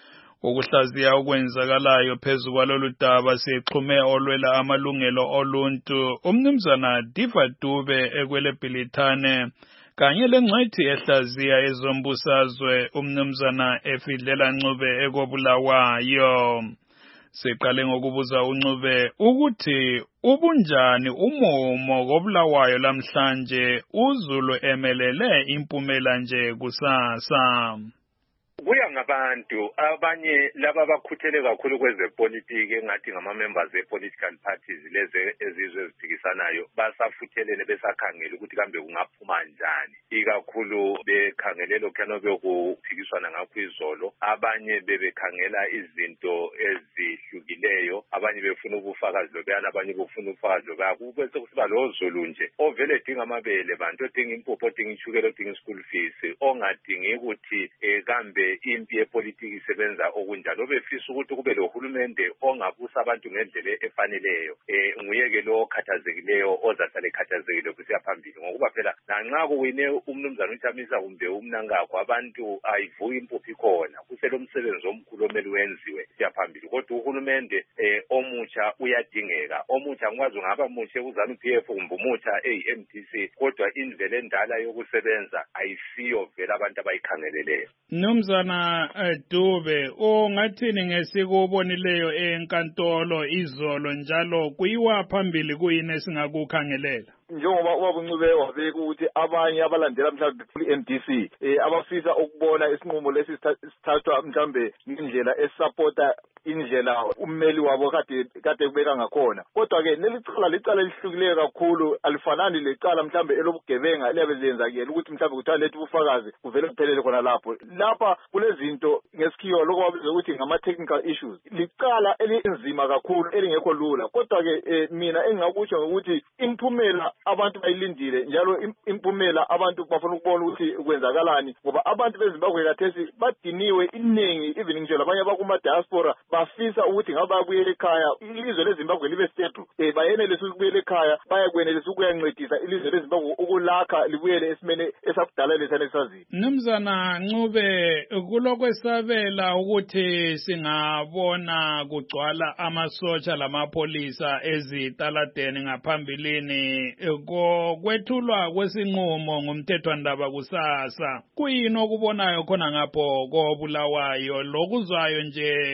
Ukuhlaziya okwenzakalayo phezu kwalolu daba sixhume olwela amalungelo oluntu umnumzana Diva Dube ekwele Bhilithane kanye lengcwethi ehlaziya ezombusazwe umnumzana Efidlela Ncube ekobulawayo. Siqale ngokubuza uNcube ukuthi ubunjani umumo kobulawayo lamhlanje uZulu emelele impumela nje kusasa. Kuya ngabantu abanye laba bakhuthele kakhulu kwezepolitiki engathi ngama-members e-political parties leze ezizwe eziphikisanayo basafuthelene besakhangela ukuthi kambe kungaphuma njani ikakhulu bekhangele lokhuyana bekuphikiswana ngakho izolo abanye bebekhangela izinto ezihlukileyo abanye befuna ubufakazi lobuyana abanye befuna ubufakazi lobuya kube sekusiba lo Zulu nje ovele edinga amabele bantu odinga impuphu odinga ishukela odinga i-school fees ongadingi ukuthi kambe impi yepolitiki isebenza okunjalo befisa ukuthi kube lo hulumende ongabusa abantu ngendlela efaneleyo nguyeke lo okhathazekileyo ozahlale ekhathazekile kusiya phambili ngokuba phela nanxa kuwine umnumzana uChamisa kumbe umnankakho abantu ayivuki impuphu ikhona kuselo umsebenzi omkhulu omele wenziwe siya phambili kodwa uhulumende omutsha uyadingeka omutsha ngikwazi ngaba mutsha uzana uPF kumbe umutsha eMDC kodwa indlela endala yokusebenza ayisiyo vele abantu abayikhangeleleyo. Mnumzana Dube ungathini ngesikubonileyo enkantolo izolo njalo kuyiwa phambili kuyini esingakukhangelela? Njengoba uNcube wabeka ukuthi abanye abalandela mhlawumbe iMDC abafisa ukubona isinqumo lesi sithathwa mhlawumbe indlela esupporta indlela ummeli wabo kade kubeka ngakhona kodwa ke licala elihlukileyo kakhulu alifanani lecala mhlawumbe elobugebenga eliyabe lenzakela ukuthi mhlawumbe kuthiwa lethi ubufakazi kuvele kuphelele khona lapha kulezinto ngesikhiwa lokwabiza ukuthi ngama-technical issues licala elinzima kakhulu elingekho lula kodwa ke mina engingakusho ngokuthi imphumela abantu bayilindile njalo impumela abantu bafuna ukubona ukuthi kwenzakalani ngoba abantu beZimbabwe kathesi badiniwe iningi even ngisho labanye bakuma diaspora bafisa ukuthi ngabe bayabuyela ekhaya ilizwe leZimbabwe libe stable bayenelisa ukubuyela ekhaya bayakwenelisa ukuyancedisa ilizwe leZimbabwe ukulakha libuyele esimene esakudala lesane saziyo. Mnumzana Ncube kulokwesabela ukuthi singabona kugcwala amasotsha lamapolisa ezitaladeni ngaphambilini kwethulwa kwesinqumo ngumthethwandaba kusasa kuyini okubonayo khona ngapho kobulawayo lokuzwayo nje kuve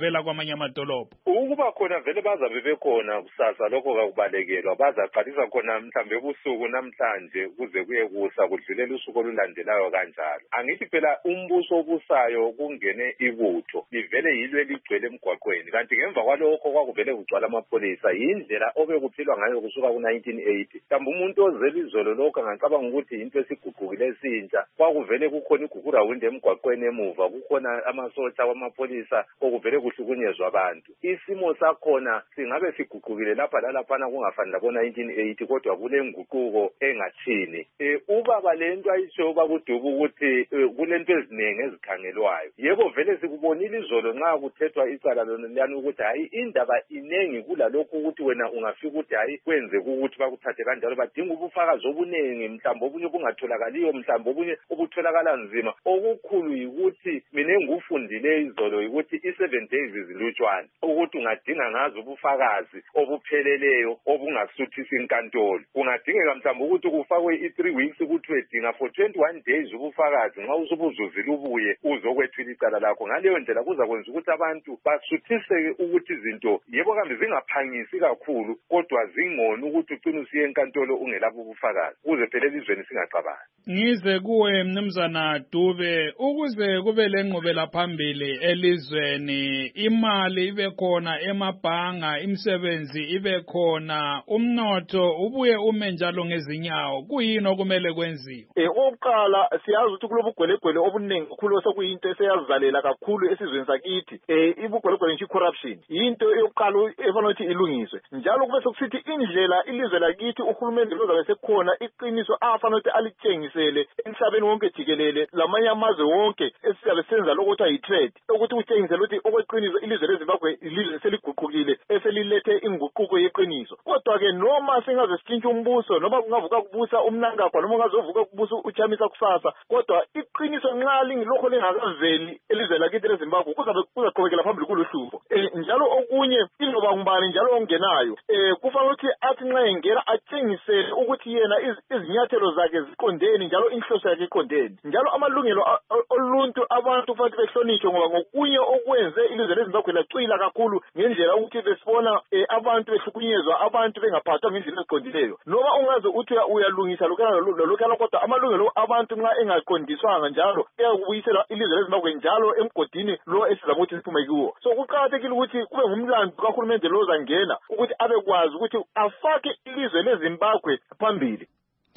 bevela kwamanye amadolobho? Ukuba khona vele bazabe bekhona kusasa lokho kakubalekelwa bazaqalisa khona mhlambe ebusuku namhlanje kuze kuye kusa kudlulela usuku olulandelayo kanjalo. Angithi phela umbuso obusayo kungene ibutho livele yilo eligcwele emgwaqweni kanti ngemva kwalokho kwakuvele kugcwala amapholisa yindlela obekuphilwa ngayo kusuka ku-1980. Mhlawumbe umuntu ozela izolo lokho angacabanga ukuthi into esiguqukile esintsha kwakuvele kukhona igugurawundi emgwaqweni emuva kukhona amasotsha wamapholisa okuvele kuhlukunyezwa abantu. Isimo sakhona singabe siguqukile lapha lalaphana kungafani labo-1980 kodwa kule nguquko engathini. Ubaba lento ayisho bakuduba ukuthi kulento eziningi ezikhangelwayo. Yebo vele sikubonile izolo nxa kuthethwa icala lona ukuthi hayi indaba inengi kulalokho ukuthi wena ungafika ukuthi hayi kwenze ukuthi bakuthathe kanjalo badinga ubufakazi obuningi mhlawumbe obunye bungatholakaliyo mhlawumbe obunye obutholakala nzima. Okukhulu yikuthi mina engufundile izolo ukuthi i7 days izilutshwana ukuthi ungadinga ngazo ubufakazi obupheleleyo obungasuthisi inkantolo. Kungadingeka mhlawumbe ukuthi kufakwe i3 weeks ukuthi wedinga for 21 days ubufakazi nxa usubuzuzile ubuye uzokwethula icala lakho. Ngaleyo ndlela kuzakwenza ukuthi abantu basuthiseke ukuthi izinto yebo kambe zingaphangisi kakhulu kodwa zingcono ukuthi ucine usiye enkantolo ungelabo ubufakazi kuze phela elizweni singaxabani. Ngize kuwe Mnumzana Dube ukuze kube lenqubela phambili elizweni imali ibe khona emabhanga imisebenzi ibe khona umnotho ubuye ume njalo ngezinyawo kuyini okumele kwenziwe? Oqala siyazi ukuthi kulobugwelegwele obuningi kakhulu sekuyinto eseyazizalela kakhulu esizweni sakithi. Ibugwelegwele nje corruption into eyokuqala efanele ukuthi ilungiswe njalo kube sokusithi indlela ilizwe lakithi uhulumende lozabe sekhona iqiniso afanele ukuthi alitshengisele emhlabeni wonke jikelele lamanye amazwe wonke esiyabe senza lokuthi ayi-trade ukuthi utshengisele ukuthi okweqiniso ilizwe leZimbabwe ilizwe seliguqukile eselilethe inguquko yeqiniso. Kodwa-ke noma singaze sitshintshe umbuso noma kungavuka kubusa umnangagwa noma ungazovuka kubusa uchamisa kusasa kodwa iqiniso nxa lingilokho lingakaveli elizwe lakithi leZimbabwe kuzaqhubekela phambili kuluhlupho. Njalo okunye iloba ngubani njalo ongenayo kufanele ukuthi athi nxa engena atshengisele ukuthi yena izinyathelo zakhe ziqondeni njalo inhloso yakhe iqondeni njalo amalungelo oluntu abantu kufanele behlonishwe ngoba ngokunye okwenze ilizwe leZimbabwe lacwila kakhulu ngendlela ukuthi besibona abantu behlukunyezwa abantu bengaphathwa ngendlela eziqondileyo. Noma ungaze uthi uyalungisa lokho kodwa amalungelo abantu nxa engaqondiswanga njalo uyakubuyisela ilizwe leZimbabwe njalo emgodini lo esizama ukuthi siphume kuwo. So kuqakathekile ukuthi kube ngumlando kahulumende lo zangena ukuthi abekwazi ukuthi afake ilizwe leZimbabwe phambili.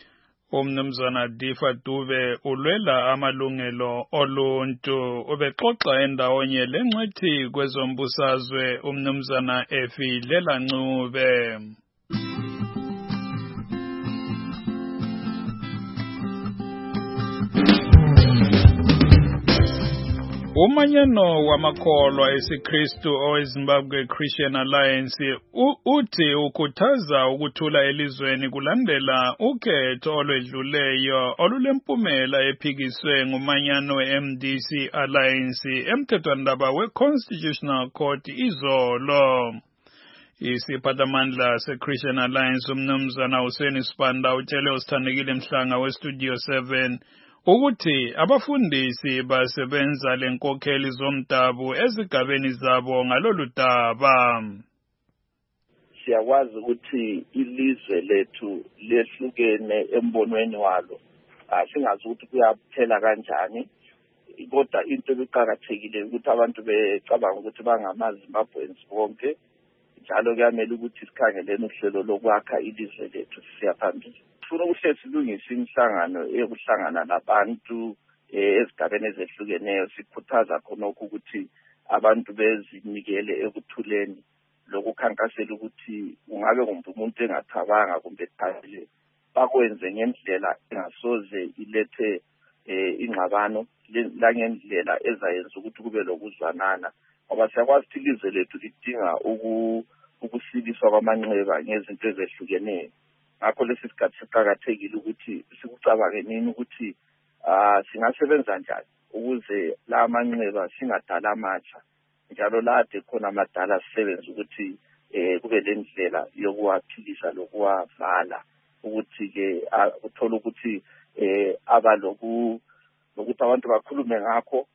Umnumzana Difa Dube ulwela amalungelo oluntu ubexoxa endawonye lengcithi kwezombusazwe umnumzana Efilela Ncube. Umanyano wamakholwa esiKristu oweZimbabwe Christian Alliance uthi ukhuthaza ukuthula elizweni kulandela ukhetho olwedluleyo olulempumela ephikiswe ngumanyano we-MDC Alliance emthethwandaba we-Constitutional Court izolo. Isiphathamandla se-Christian Alliance umnumzana Hussein Sibanda utshele usithandekile Mhlanga we-Studio 7 ukuthi abafundisi basebenza lenkokheli zomdabu ezigabeni zabo ngalolu daba. Siyakwazi ukuthi ilizwe lethu lehlukene embonweni walo. Singazi ukuthi kuyaphela kanjani kodwa into eqhakathekile ukuthi abantu becabanga ukuthi bangamaZimbabweans bonke njalo kuyamela ukuthi sikhangelene uhlelo lokwakha ilizwe lethu siyaphambili. Funa ukuthi silungise imihlangano yokuhlangana nabantu ezigabeni ezehlukeneyo sikhuthaza khonokho ukuthi abantu bezinikele ekuthuleni lokukhankasela ukuthi ungabe umuntu engathabanga kumbe qhaphile bakwenze ngendlela engasoze ilethe ingxabano langendlela ezayenza ukuthi kube lokuzwanana ngoba siyakwazi ukuthi ilizwe lethu lidinga ukusiliswa kwamanxeba ngezinto ezehlukeneyo. Ngakho lesi sikhathi siqhakathekile ukuthi sikucabange nini ukuthi singasebenza njani ukuze la manxeba singadala amatsha njalo lade khona amadala sisebenza ukuthi kube lendlela yokuwaphilisa lokuwavala ukuthi ke uthola ukuthi aba lokuthi abantu bakhulume ngakho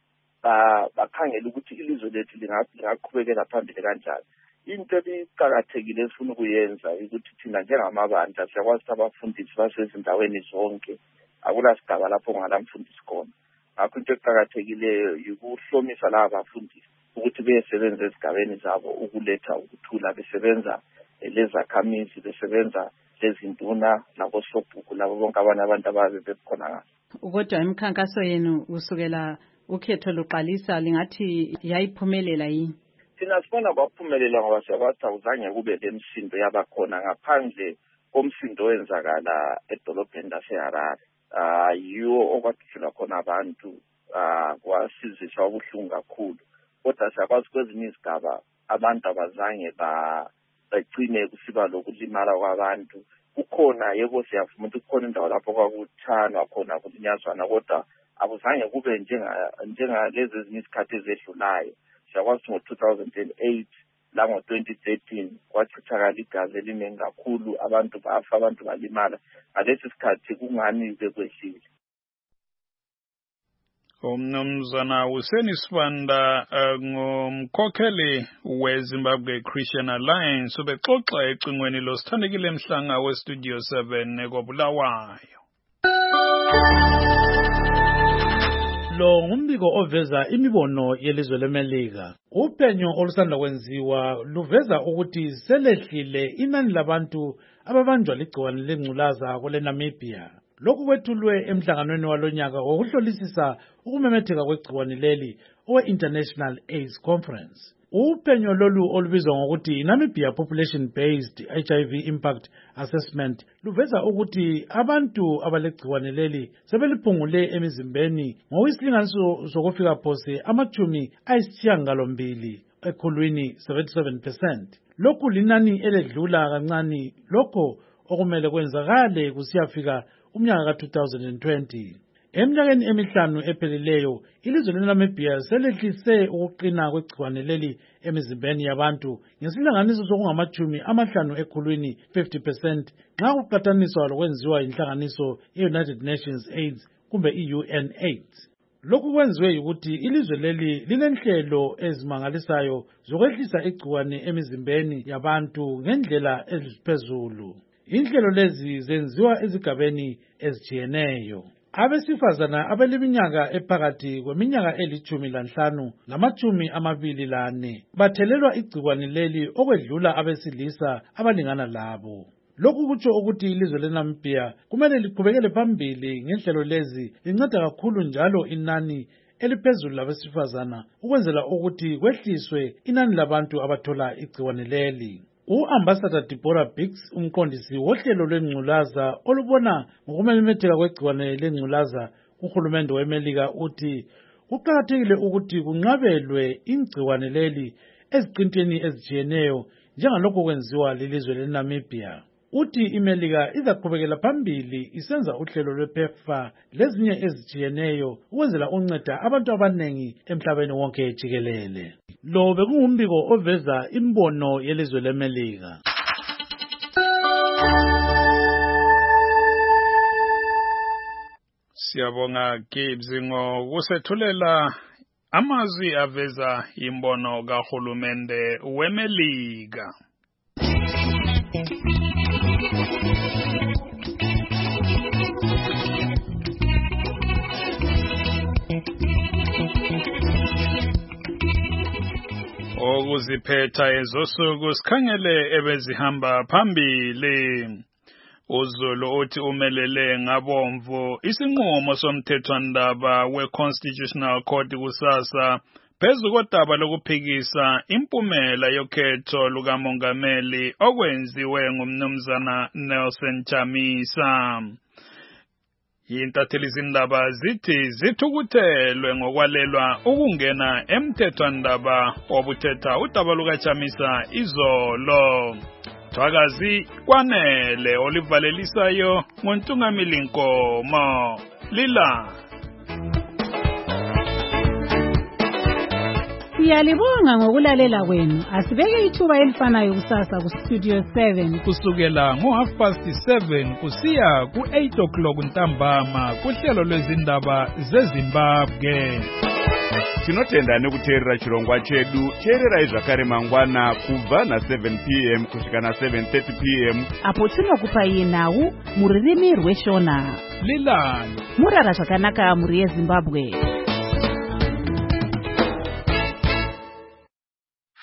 bakhangela ukuthi ilizwe lethu lingaqhubekela phambili kanjani. Into eqakathekile esifuna ukuyenza ukuthi thina njengamabandla siyakwazi ukuthi abafundisi basezindaweni zonke akulasigaba lapho kungalamfundisi khona. Ngakho into eqakathekileyo yikuhlomisa laba bafundisi ukuthi besebenza ezigabeni zabo ukuletha ukuthula, besebenza lezakhamizi, besebenza lezinduna nakosobhuku labo bonke abanye abantu ababe bekhona ngaso. Kodwa imikhankaso yenu usukela ukhetho luqalisa lingathi yayiphumelela yini? Thina sibona kwaphumelela ngoba siyakwazi awuzange kube lemsindo yabakhona ngaphandle komsindo wenzakala edolobheni laseHarare. Yiwo okwathuthula khona abantu kwasizisa ubuhlungu kakhulu. Kodwa siyakwazi kwezinye izigaba abantu abazange bagcine kusiba lokulimala kwabantu. Kukhona yebo siyavuma ukuthi kukhona indawo lapho kwakuthanwa khona kulinyazwana, kodwa akuzange kube njengalezi ezinye izikhathi ezedlulayo. Siyakwazi ngo-2008 lango-2013 kwachithakala igazi eliningi kakhulu, abantu bafa, abantu balimala. Ngalesi sikhathi kungani bekwehlile. Umnumzana Hussein Sibanda ngumkhokheli weZimbabwe Christian Alliance ubexoxa ecingweni losithandekile emhlanga weStudio 7 ekobulawayo. Lo ngumbiko oveza imibono yelizwe leMelika. Uphenyo olusanda kwenziwa luveza ukuthi selehlile inani labantu ababanjwa ligciwane lengculaza kwele Namibia. Lokhu kwethulwe emhlanganweni walonyaka wokuhlolisisa ukumemetheka kwegciwane leli owe-International AIDS Conference. Uphenyo lolu olubizwa ngokuthi Namibia Population Based HIV Impact Assessment luveza ukuthi abantu abalegciwane leli sebeliphungule emizimbeni ngokuyisilinganiso sokufika phose ama-80 ekhulwini 77%. Lokhu linani eledlula kancane lokho okumele kwenzakale kusiyafika umnyaka ka-2020. Eminyakeni emihlanu ephelileyo, ilizwe leNamibia selehlise ukuqina kwegciwane leli emizimbeni yabantu ngesilinganiso sokungama-50 ekhulwini 50% nxa kuqathaniswa lokwenziwa inhlanganiso ye-United Nations AIDS kumbe i-UNAIDS. Lokhu kwenziwe ukuthi ilizwe leli lilenhlelo ezimangalisayo zokwehlisa igciwane emizimbeni yabantu ngendlela eziphezulu. Inhlelo lezi zenziwa ezigabeni ezitshiyeneyo. Abesifazana abaleminyaka ephakathi kweminyaka eli-15 nama-24 bathelelwa igciwane leli okwedlula abesilisa abalingana labo. Lokhu kutsho ukuthi ilizwe leNamibia kumele liqhubekele phambili ngenhlelo lezi linceda kakhulu njalo inani eliphezulu labesifazana ukwenzela ukuthi kwehliswe inani labantu abathola igciwane leli. U-Ambassador Deborah Biggs, umqondisi wohlelo lwengculaza olubona ngokumemetheka kwegciwane lengculaza kuhulumende weMelika uthi kuqakathekile ukuthi kunqabelwe igciwane leli eziqintini ezitshiyeneyo njengalokho kwenziwa lilizwe leNamibia. Uthi iMelika izaqhubekela phambili isenza uhlelo lwePEPFAR lezinye ezitshiyeneyo ukwenzela unceda abantu abanengi emhlabeni wonke jikelele. Lo bekungumbiko oveza imbono yelizwe leMelika. Siyabonga Gibbs ngokusethulela amazwi aveza imbono kahulumende weMelika. Okuziphetha ezosuku sikhangele ebezihamba phambili. uZulu uthi umelele ngabomvu isinqumo somthethwandaba we-Constitutional Court kusasa phezu kodaba lokuphikisa impumela yokhetho lukamongameli okwenziwe ngumnumzana Nelson Chamisa. Intatheli zindaba zithi zithukuthelwe ngokwalelwa ukungena emthethwandaba obuthetha udaba lukaChamisa izolo. Thwakazi kwanele olivalelisayo ngoNtungamili Nkomo lila. Siyalibonga ngokulalela kwenu. Asibeke ithuba elifanayo kusasa ku Studio 7 kusukela ngo7:30 kusiya ku8 o'clock ntambama kuhlelo lwezindaba zeZimbabwe. tinotenda nekuteerera chirongwa chedu. Teererai zvakare mangwana kubva na7 p.m. kusvika na7:30 p.m. apo tinokupai nhau mururimi rweshona. Lilani murara zvakanaka muri yeZimbabwe.